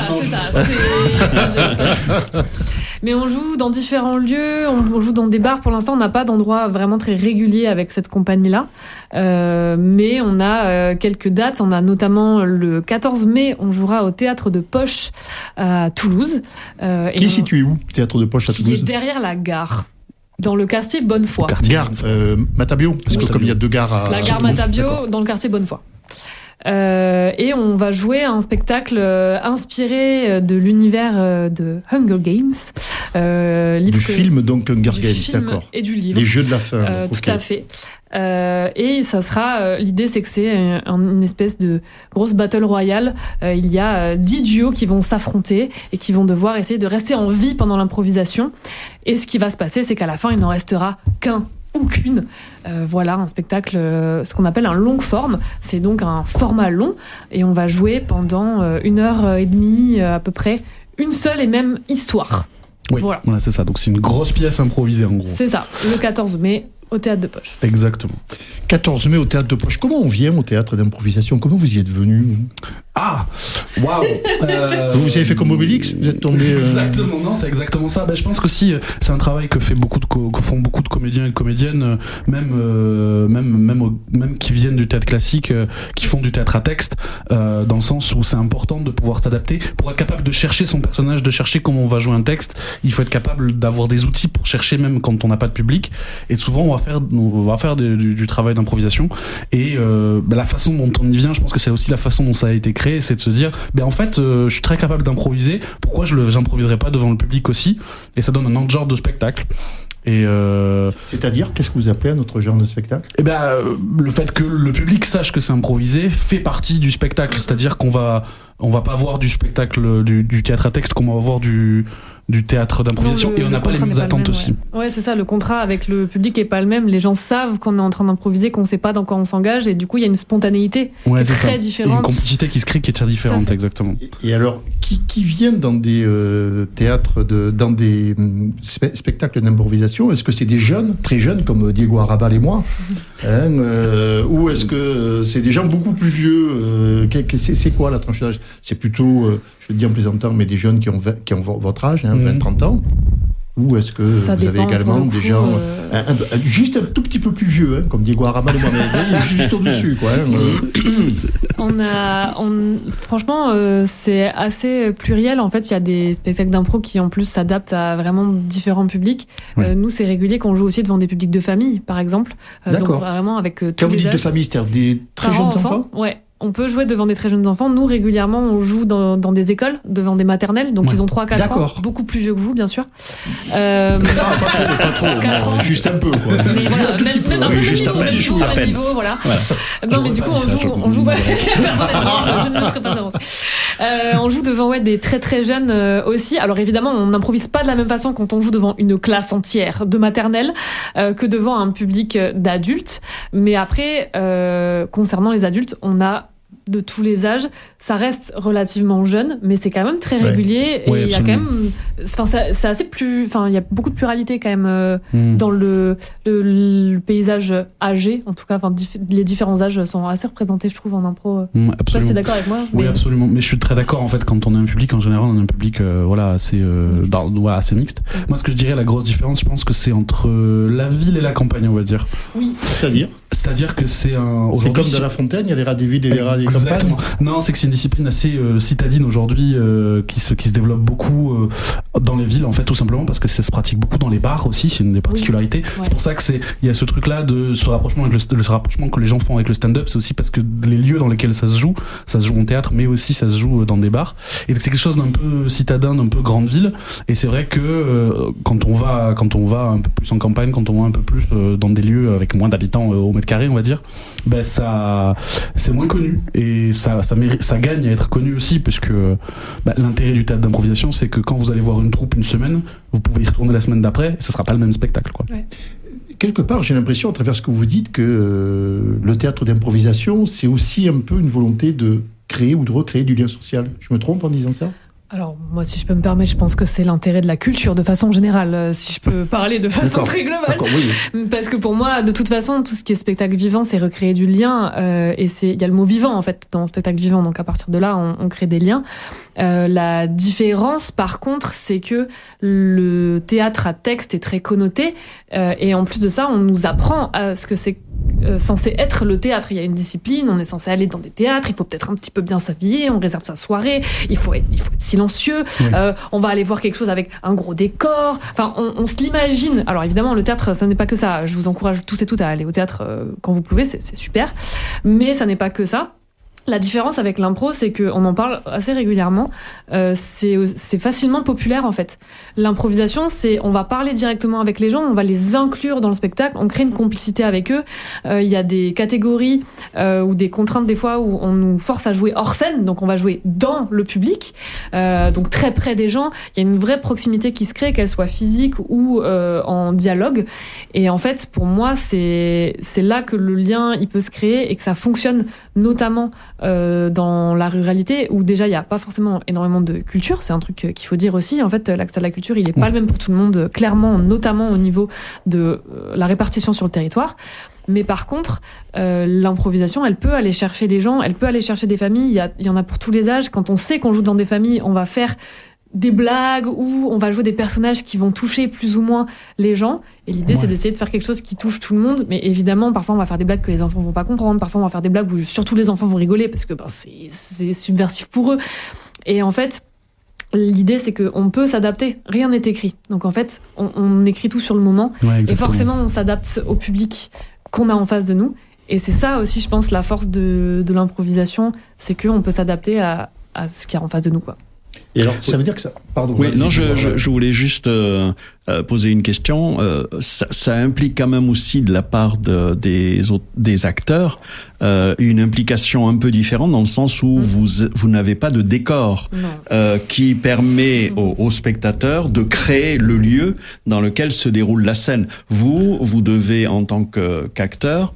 Voilà, c'est ça. Mais on joue dans différents lieux, on joue dans des bars. Pour l'instant, on n'a pas d'endroit vraiment très régulier avec cette compagnie-là. Mais on a quelques dates. On a notamment le 14 mai, on jouera au Théâtre de Poche à Toulouse. Qui est situé où, Théâtre de Poche à Toulouse ? Qui est derrière la gare. Dans le quartier Bonnefoy. Gare Matabio, parce que comme il y a deux gares à... La gare Matabio, dans le quartier Bonnefoy. Et on va jouer un spectacle inspiré de l'univers de Hunger Games. Du film, donc, Hunger Games, d'accord. Et du livre. Les jeux de la faim. Tout à fait. Et ça sera... l'idée, c'est que c'est une espèce de grosse battle royale. Il y a 10 duos qui vont s'affronter et qui vont devoir essayer de rester en vie pendant l'improvisation. Et ce qui va se passer, c'est qu'à la fin, il n'en restera qu'un ou qu'une. Voilà, un spectacle, ce qu'on appelle un long forme. C'est donc un format long. Et on va jouer pendant 1h30 à peu près, une seule et même histoire. Oui, voilà, c'est ça. Donc c'est une grosse pièce improvisée, en gros. C'est ça, le 14 mai. Au Théâtre de Poche. Exactement. 14 mai au Théâtre de Poche. Comment on vient au théâtre d'improvisation ? Comment vous y êtes venu ? Ah, waouh. Vous avez fait comme Obélix ? Vous êtes tombé Exactement, non, c'est exactement ça. Je pense qu'aussi c'est un travail que font beaucoup de comédiens et de comédiennes, même qui viennent du théâtre classique, qui font du théâtre à texte, dans le sens où c'est important de pouvoir s'adapter pour être capable de chercher son personnage, de chercher comment on va jouer un texte. Il faut être capable d'avoir des outils pour chercher même quand on n'a pas de public. Et souvent on va faire du travail d'improvisation. Et la façon dont on y vient, je pense que c'est aussi la façon dont ça a été créé, c'est de se dire en fait je suis très capable d'improviser, pourquoi j'improviserais pas devant le public aussi, et ça donne un autre genre de spectacle. Et c'est-à-dire, qu'est-ce que vous appelez un autre genre de spectacle ? Le fait que le public sache que c'est improvisé fait partie du spectacle, c'est-à-dire qu'on va pas voir du spectacle du théâtre à texte comme on va voir du théâtre d'improvisation, et on n'a pas les mêmes attentes aussi. Ouais, c'est ça, le contrat avec le public est pas le même. Les gens savent qu'on est en train d'improviser, qu'on sait pas dans quoi on s'engage, et du coup il y a une spontanéité qui est très différente. Une complicité qui se crée, qui est très différente, exactement. Et alors, qui viennent dans des théâtres, dans des spectacles d'improvisation, est-ce que c'est des jeunes, très jeunes, comme Diego Arrabal et moi, ou est-ce que c'est des gens beaucoup plus vieux c'est quoi la tranche d'âge ? C'est plutôt, je le dis en plaisantant, mais des jeunes qui ont votre âge, 20-30 ans, ou est-ce que vous avez également des gens juste un tout petit peu plus vieux, comme Diego Arrabal et moi, juste au-dessus, quoi. Franchement, c'est assez pluriel. En fait, il y a des spectacles d'impro qui en plus s'adaptent à vraiment différents publics. Nous, c'est régulier qu'on joue aussi devant des publics de famille, par exemple. D'accord. Donc vraiment avec tous les âges. Quand vous dites de famille, c'est-à-dire des très jeunes enfants ? Ouais. On peut jouer devant des très jeunes enfants. Nous, régulièrement, on joue dans des écoles, devant des maternelles. Donc, ils ont 3-4 ans. Beaucoup plus vieux que vous, bien sûr. Pas trop. Juste un peu, quoi. Mais voilà, même un peu juste un petit chou, à peine. Niveau, voilà. Non, mais du coup, on joue personnellement, je ne laisserai pas avancer. On joue devant des très très jeunes aussi. Alors, évidemment, on n'improvise pas de la même façon quand on joue devant une classe entière de maternelle que devant un public d'adultes. Mais après, concernant les adultes, on a de tous les âges, ça reste relativement jeune, mais c'est quand même très régulier, et il y a quand même, c'est assez plus, il y a beaucoup de pluralité quand même dans le paysage âgé, en tout cas, les différents âges sont assez représentés, je trouve, en impro. Absolument. Je sais pas si t'es d'accord avec moi. Oui, absolument. Mais je suis très d'accord, en fait, quand on a un public, en général, on a un public assez mixte. Moi, ce que je dirais, la grosse différence, je pense que c'est entre la ville et la campagne, on va dire. Oui. C'est-à-dire que c'est comme dans La Fontaine, il y a les rats des villes et les rats des Exactement. Non, c'est que c'est une discipline assez citadine aujourd'hui qui se développe beaucoup dans les villes, en fait, tout simplement parce que ça se pratique beaucoup dans les bars aussi, c'est une des particularités. Oui. Ouais. C'est pour ça que il y a ce truc-là de ce rapprochement avec le rapprochement que les gens font avec le stand-up, c'est aussi parce que les lieux dans lesquels ça se joue en théâtre, mais aussi ça se joue dans des bars. Et c'est quelque chose d'un peu citadin, d'un peu grande ville. Et c'est vrai que quand on va un peu plus en campagne, quand on va un peu plus dans des lieux avec moins d'habitants au mètre carré, on va dire, ben ça c'est moins connu et ça gagne à être connu aussi, puisque l'intérêt du théâtre d'improvisation, c'est que quand vous allez voir une troupe une semaine, vous pouvez y retourner la semaine d'après, et ce sera pas le même spectacle, quoi. Ouais. Quelque part, j'ai l'impression, à travers ce que vous dites, que le théâtre d'improvisation, c'est aussi un peu une volonté de créer ou de recréer du lien social. Je me trompe en disant ça ? Alors, moi, si je peux me permettre, je pense que c'est l'intérêt de la culture, de façon générale, si je peux parler de façon très globale. Oui. Parce que pour moi, de toute façon, tout ce qui est spectacle vivant, c'est recréer du lien. Et il y a le mot vivant, en fait, dans spectacle vivant. Donc, à partir de là, on crée des liens. La différence, par contre, c'est que le théâtre à texte est très connoté. Et en plus de ça, on nous apprend à ce que c'est censé être le théâtre. Il y a une discipline, on est censé aller dans des théâtres, il faut peut-être un petit peu bien s'habiller, on réserve sa soirée, il faut être silencieux, oui. On va aller voir quelque chose avec un gros décor, enfin on se l'imagine. Alors évidemment le théâtre ça n'est pas que ça, je vous encourage tous et toutes à aller au théâtre quand vous pouvez, c'est super, mais ça n'est pas que ça. La différence avec l'impro, c'est qu'on en parle assez régulièrement. C'est facilement populaire, en fait. L'improvisation, on va parler directement avec les gens, on va les inclure dans le spectacle, on crée une complicité avec eux. Il y a des catégories ou des contraintes, des fois, où on nous force à jouer hors scène, donc on va jouer dans le public, donc très près des gens. Il y a une vraie proximité qui se crée, qu'elle soit physique ou en dialogue. Et en fait, pour moi, c'est là que le lien, il peut se créer et que ça fonctionne, notamment dans la ruralité où déjà il n'y a pas forcément énormément de culture, c'est un truc qu'il faut dire aussi. En fait, l'accès à la culture, il n'est pas le même pour tout le monde, clairement, notamment au niveau de la répartition sur le territoire. Mais par contre, l'improvisation, elle peut aller chercher des gens, elle peut aller chercher des familles, il y en a pour tous les âges. Quand on sait qu'on joue dans des familles, on va faire des blagues ou on va jouer des personnages qui vont toucher plus ou moins les gens. Et l'idée, c'est d'essayer de faire quelque chose qui touche tout le monde. Mais évidemment, parfois, on va faire des blagues que les enfants vont pas comprendre. Parfois, on va faire des blagues où surtout les enfants vont rigoler parce que c'est subversif pour eux. Et en fait, l'idée, c'est qu'on peut s'adapter. Rien n'est écrit. Donc, en fait, on écrit tout sur le moment. Ouais, et forcément, on s'adapte au public qu'on a en face de nous. Et c'est ça aussi, je pense, la force de l'improvisation. C'est qu'on peut s'adapter à ce qu'il y a en face de nous, quoi. Et alors, ça veut dire que ça... Pardon. Oui, non, je voulais juste poser une question. Ça implique quand même aussi de la part des acteurs une implication un peu différente dans le sens où vous n'avez pas de décor qui permet aux spectateurs de créer le lieu dans lequel se déroule la scène. Vous devez, en tant qu'acteur,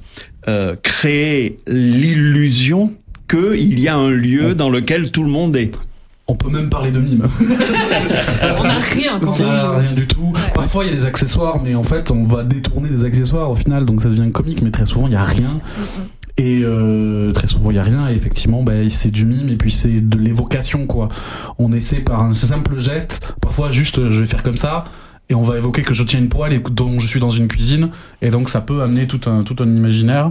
créer l'illusion qu'il y a un lieu dans lequel tout le monde est. On peut même parler de mime. On n'a rien quand on joue. Rien du tout. Ouais. Parfois il y a des accessoires, mais en fait on va détourner des accessoires au final, donc ça devient comique, mais très souvent il n'y a rien. Et très souvent il n'y a rien, et effectivement c'est du mime, et puis c'est de l'évocation, quoi. On essaie par un simple geste, parfois juste je vais faire comme ça, et on va évoquer que je tiens une poêle et dont je suis dans une cuisine, et donc ça peut amener tout un imaginaire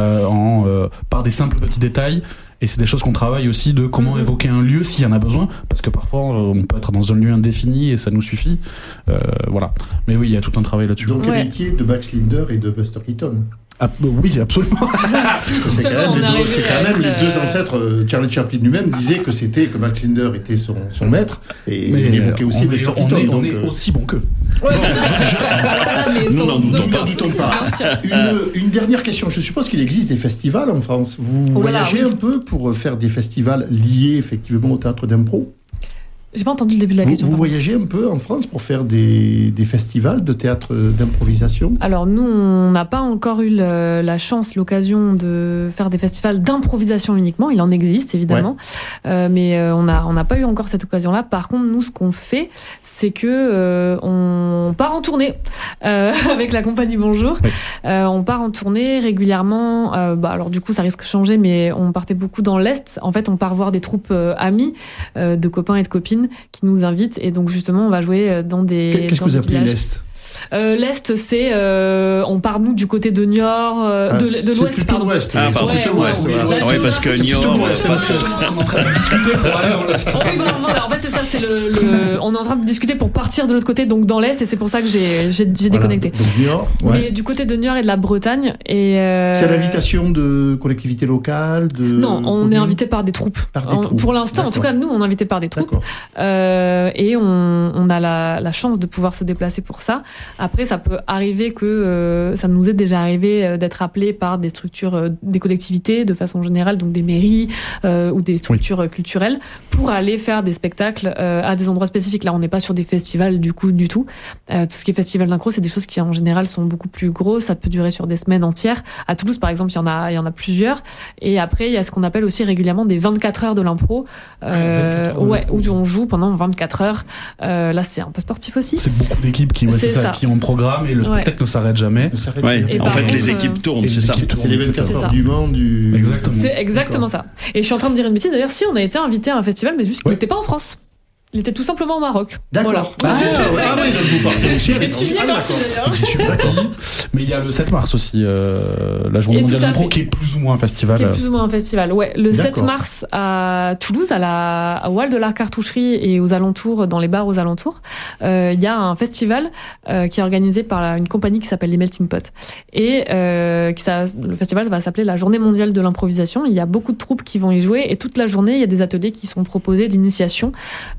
par des simples petits détails. Et c'est des choses qu'on travaille aussi, de comment évoquer un lieu s'il y en a besoin, parce que parfois on peut être dans un lieu indéfini et ça nous suffit. Voilà. Mais oui, il y a tout un travail là-dessus. Donc l'amitié de Max Linder et de Buster Keaton. Oui, absolument. C'est quand même les deux ancêtres. Charlie Chaplin lui-même disait que Max Linder était son maître, et il évoquait aussi Buster Keaton. On est aussi bon qu'eux. Nous n'en doutons pas. Une dernière question. Je suppose qu'il existe des festivals en France. Vous voyagez un peu pour faire des festivals liés effectivement au théâtre d'impro? J'ai pas entendu le début de la question. Vous voyagez un peu en France pour faire des festivals de théâtre d'improvisation? Alors nous, on n'a pas encore eu la chance, l'occasion de faire des festivals d'improvisation uniquement. Il en existe évidemment, mais on n'a pas eu encore cette occasion-là. Par contre, nous, ce qu'on fait, c'est que on part en tournée avec la compagnie Bonjour. Oui. On part en tournée régulièrement. Alors du coup, ça risque de changer, mais on partait beaucoup dans l'Est. En fait, on part voir des troupes amies, de copains et de copines qui nous invitent, et donc justement on va jouer dans des... Qu'est-ce que vous appelez l'Est? L'Est, c'est on part nous du côté de Niort, de l'Ouest, pardon. L'Ouest. Oui, parce que Niort, parce qu'on est en train de discuter pour aller dans l'Est. Voilà, en fait, c'est ça, c'est on est en train de discuter pour partir de l'autre côté, donc dans l'Est, et c'est pour ça que j'ai déconnecté. Donc Niort, mais du côté de Niort et de la Bretagne. C'est à l'invitation de collectivités locales Non, on est invité par des troupes. Pour l'instant, en tout cas, nous, on est invité par des troupes. Et on a la chance de pouvoir se déplacer pour ça. Après, ça peut arriver que ça nous est déjà arrivé d'être appelé par des structures, des collectivités de façon générale, donc des mairies ou des structures culturelles, pour aller faire des spectacles à des endroits spécifiques. Là, on n'est pas sur des festivals du tout. Tout ce qui est festival d'impro, c'est des choses qui en général sont beaucoup plus grosses. Ça peut durer sur des semaines entières. À Toulouse, par exemple, il y en a plusieurs. Et après, il y a ce qu'on appelle aussi régulièrement des 24 heures de l'impro, où on joue pendant 24 heures. Là, c'est un peu sportif aussi. C'est beaucoup d'équipes qui ont un programme et le spectacle ne s'arrête jamais. En fait, les équipes tournent, c'est ça. C'est les 24 heures du Mans. Exactement. C'est exactement ça. Et je suis en train de dire une bêtise. D'ailleurs, si on a été invité à un festival, mais juste qu'il n'était pas en France. Il était tout simplement au Maroc. D'accord. Voilà. Donc vous partez aussi avec tu y es parti d'ailleurs. J'y suis parti. Mais il y a le 7 mars aussi, la journée mondiale de l'impro, qui est plus ou moins un festival. Ouais. Le 7 mars à Toulouse, à Wall de la Cartoucherie et aux alentours, dans les bars aux alentours, il y a un festival qui est organisé par une compagnie qui s'appelle les Melting Pot. Et le festival va s'appeler la journée mondiale de l'improvisation. Il y a beaucoup de troupes qui vont y jouer et toute la journée, il y a des ateliers qui sont proposés d'initiation.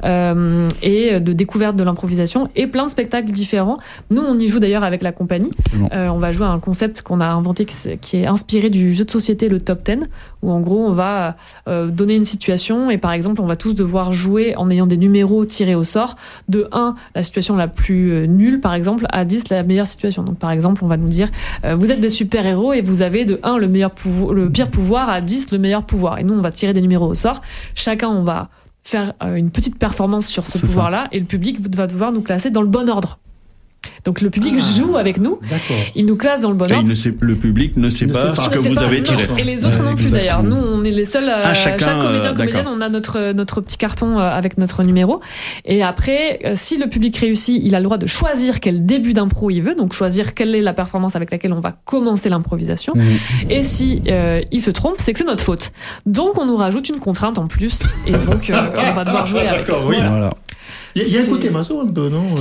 Et de découverte de l'improvisation et plein de spectacles différents. Nous, on y joue d'ailleurs avec la compagnie. On va jouer à un concept qu'on a inventé qui est inspiré du jeu de société, le Top 10, où en gros, on va donner une situation et par exemple, on va tous devoir jouer en ayant des numéros tirés au sort. De 1, la situation la plus nulle, par exemple, à 10, la meilleure situation. Donc par exemple, on va nous dire, vous êtes des super-héros et vous avez de 1, le pire pouvoir, à 10, le meilleur pouvoir. Et nous, on va tirer des numéros au sort. Chacun, on va faire une petite performance sur ce pouvoir-là et le public va devoir nous classer dans le bon ordre. Donc le public joue avec nous, il nous classe dans le bon ordre. Le public ne sait pas ce que vous avez tiré. Et les autres non plus d'ailleurs. Nous, on est les seuls. Chaque comédienne, on a notre petit carton avec notre numéro. Et après, si le public réussit, il a le droit de choisir quel début d'impro il veut, donc choisir quelle est la performance avec laquelle on va commencer l'improvisation. Et si il se trompe, c'est que c'est notre faute. Donc on nous rajoute une contrainte en plus, et donc on va devoir jouer avec. Voilà. Il y a un côté maso un peu, non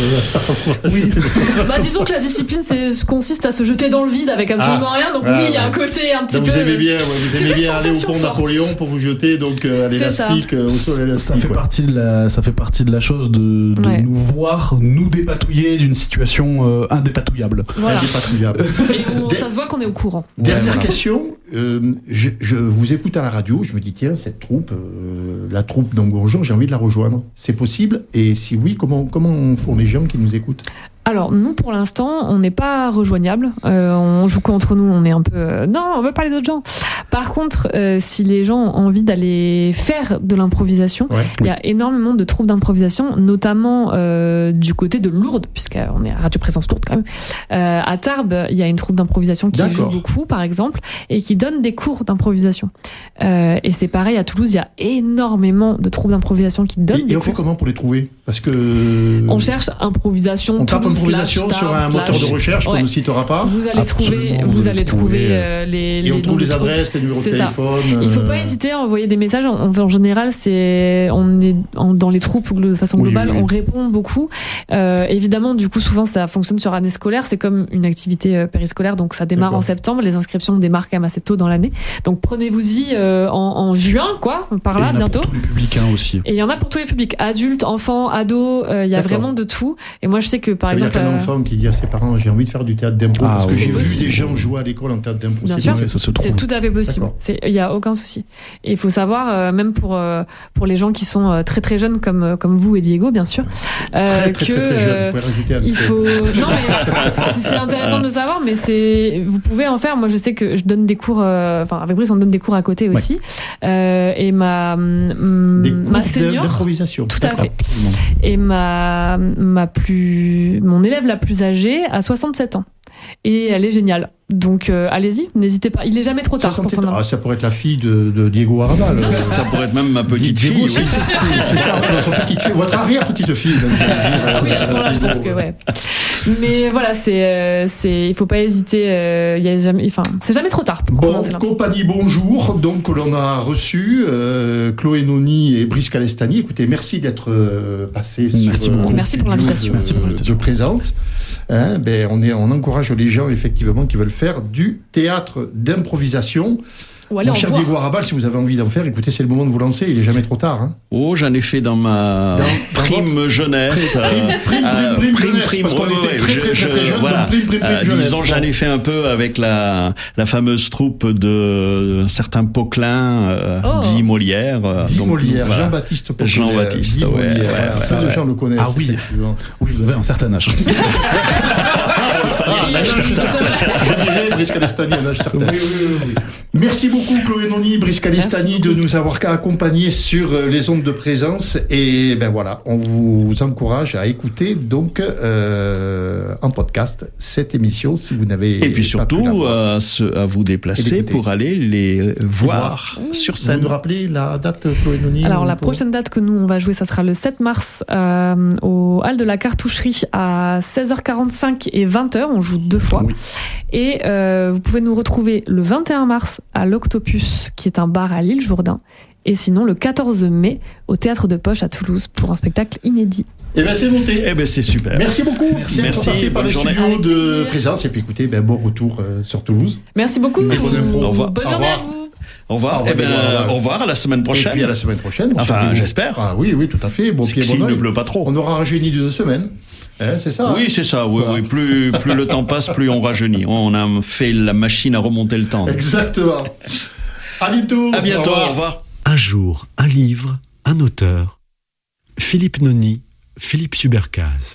Oui. Disons que la discipline consiste à se jeter dans le vide avec absolument rien. Donc oui, il y a un côté un petit peu. Vous aimez bien aller au pont Napoléon pour vous jeter donc à l'élastique, au sol élastique. Ça fait partie de la chose de nous voir nous dépatouiller d'une situation indépatouillable. Voilà. Indépatouillable. Et ça se voit qu'on est au courant. Dernière question. Je vous écoute à la radio, je me dis tiens, cette troupe, la troupe d'Angourgeon, j'ai envie de la rejoindre. C'est possible? Et si oui, comment font les gens qui nous écoutent? Alors nous, pour l'instant, on n'est pas rejoignable. On joue contre nous, on est un peu non, on veut parler d'autres gens. Par contre, si les gens ont envie d'aller faire de l'improvisation, il y a énormément de troupes d'improvisation, notamment du côté de Lourdes, puisqu'on est à Radio Présence Lourdes quand même. À Tarbes, il y a une troupe d'improvisation qui joue beaucoup, par exemple, et qui donne des cours d'improvisation. Et c'est pareil à Toulouse, il y a énormément de troupes d'improvisation qui donnent des cours. Et on fait comment pour les trouver? Parce que on cherche improvisation. On tape improvisation sur un moteur de recherche qu'on ne citera pas. Vous allez trouver les. Et on trouve les adresses, les numéros de téléphone. Il ne faut pas hésiter à envoyer des messages. En général, on est dans les troupes de façon globale, on répond beaucoup. Évidemment, du coup, souvent, ça fonctionne sur année scolaire. C'est comme une activité périscolaire, donc ça démarre en septembre. Les inscriptions démarrent quand même assez tôt dans l'année. Donc prenez-vous-y en juin, quoi, par là, bientôt. Il y en a pour tous les publics aussi. Et il y en a pour tous les publics, adultes, enfants, ados. Il y a vraiment de tout. Et moi, je sais que par exemple, il y a un enfant qui dit à ses parents j'ai envie de faire du théâtre d'impro parce que j'ai vu des gens jouer à l'école en théâtre d'impro. Bien sûr, c'est tout à fait possible. Il y a aucun souci. Et il faut savoir, même pour les gens qui sont très très jeunes comme vous et Diego, bien sûr, très jeune. Vous pouvez rajouter un il faut. Non mais c'est intéressant de le savoir, mais vous pouvez en faire. Moi, je sais que je donne des cours. Avec Brice, on donne des cours à côté aussi. Et ma senior d'improvisation. Tout à fait. Et mon élève la plus âgée a 67 ans. Et elle est géniale. Donc allez-y, n'hésitez pas. Il est jamais trop tard. Ça pourrait être la fille de Diego Arabal. Ça pourrait être même ma petite fille. Oui, c'est ça, votre petite fille, votre arrière-petite fille. Oui, à ce moment-là, je pense que ouais. Mais voilà, il faut pas hésiter. C'est jamais trop tard. Compagnie, bonjour. Donc, l'on a reçu Chloé Noni et Brice Calestani. Écoutez, merci d'être passés sur. Merci pour l'invitation. De présence. On encourage les gens effectivement qui veulent faire du théâtre d'improvisation. Mon cher Diego Arabal, si vous avez envie d'en faire, écoutez, c'est le moment de vous lancer, il est jamais trop tard. Hein. Oh, j'en ai fait dans ma prime jeunesse. Prime, parce qu'on était très jeunes, voilà. Prime jeunesse. Disons, j'en ai fait un peu avec la fameuse troupe de certains Poquelin, dit Molière. Molière, voilà. Jean-Baptiste Poquelin. Jean-Baptiste, Ça, les gens le connaissent. Ah oui, vous avez un certain âge. Je dirais Brice Calestani, un âge certain. Oui. Merci beaucoup Chloé Noni, Brice Calestani de nous avoir accompagnés sur les ondes de présence. Et voilà, on vous encourage à écouter donc en podcast cette émission si vous n'avez. Et puis surtout à vous déplacer pour aller les voir sur scène. Vous nous rappelez la date, Chloé Noni? Alors la prochaine date que nous on va jouer, ça sera le 7 mars au Hall de la Cartoucherie à 16h45 et 20h. On joue 2 fois. Oui. Et vous pouvez nous retrouver le 21 mars à l'Octopus, qui est un bar à l'Île Jourdain. Et sinon, le 14 mai, au Théâtre de Poche à Toulouse, pour un spectacle inédit. C'est noté. C'est super. Merci beaucoup. Merci. Passé par les studios de présence. Et puis écoutez, bon retour sur Toulouse. Merci beaucoup. Au revoir. Bonne journée à vous. Au revoir. Au revoir à la semaine prochaine. Et puis à la semaine prochaine. Enfin, j'espère. Ah oui, tout à fait. Bon pied, s'il ne pleut pas trop. On aura rajeuni de 2 semaines. C'est ça. Oui, c'est ça. Oui, voilà. Plus le temps passe, plus on rajeunit. On a fait la machine à remonter le temps. Exactement. À bientôt. À bientôt. Au revoir. Un jour, un livre, un auteur. Philippe Noni, Philippe Subercase.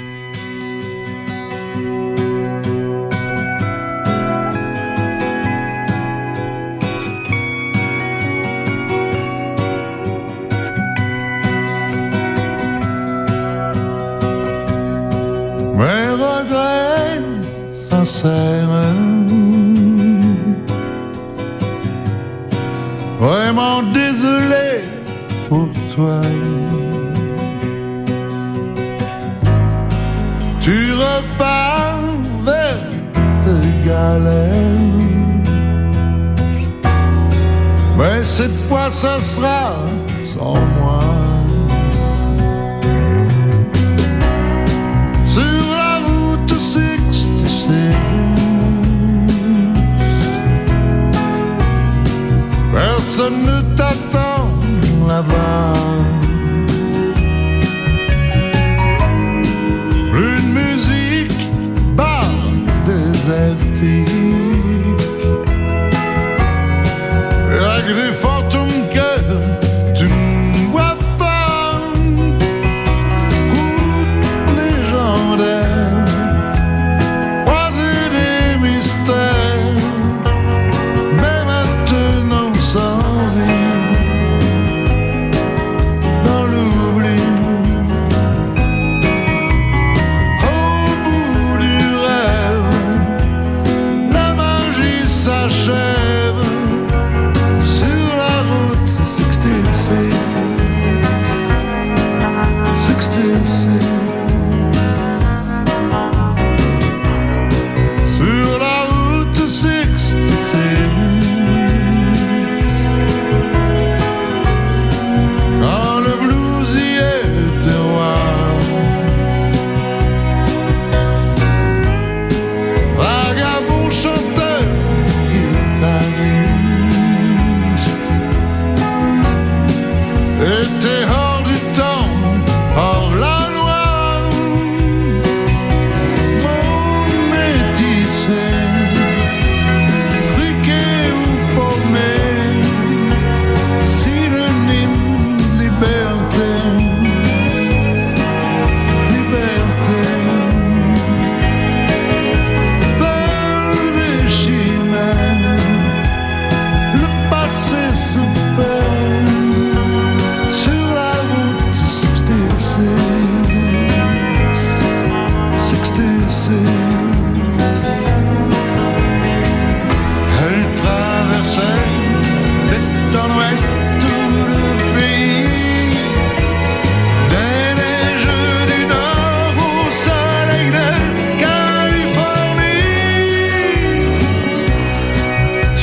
Mes regrets sincères, vraiment désolé pour toi. Tu repars vers tes galères, mais cette fois ça sera sans moi. Sur la route 66, personne ne t'attend là-bas. Une musique bar désertique, avec des fantômes que tu ne vois pas. Route légendaire, croiser des mystères, mais maintenant sans vie.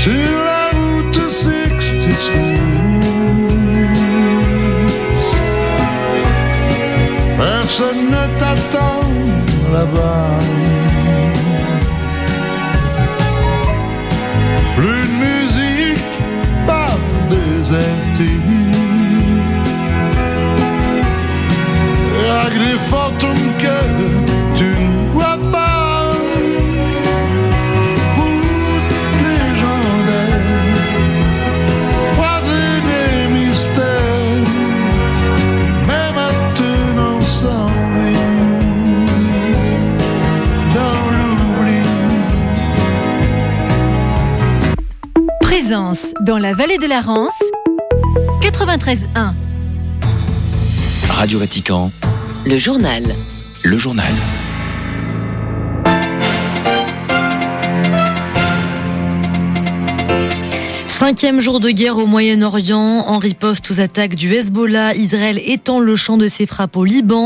sur la route 66. Personne ne t'attend là-bas. Plus de musique, pas désertique. Avec des fantômes que tu ne vois pas. Route légendaire, croisée des mystères, mais maintenant sans vie, dans l'oubli. Présence dans la vallée de la Rance, 93.1. Radio Vatican. Le journal. Le journal. Cinquième jour de guerre au Moyen-Orient. En riposte aux attaques du Hezbollah, Israël étend le champ de ses frappes au Liban.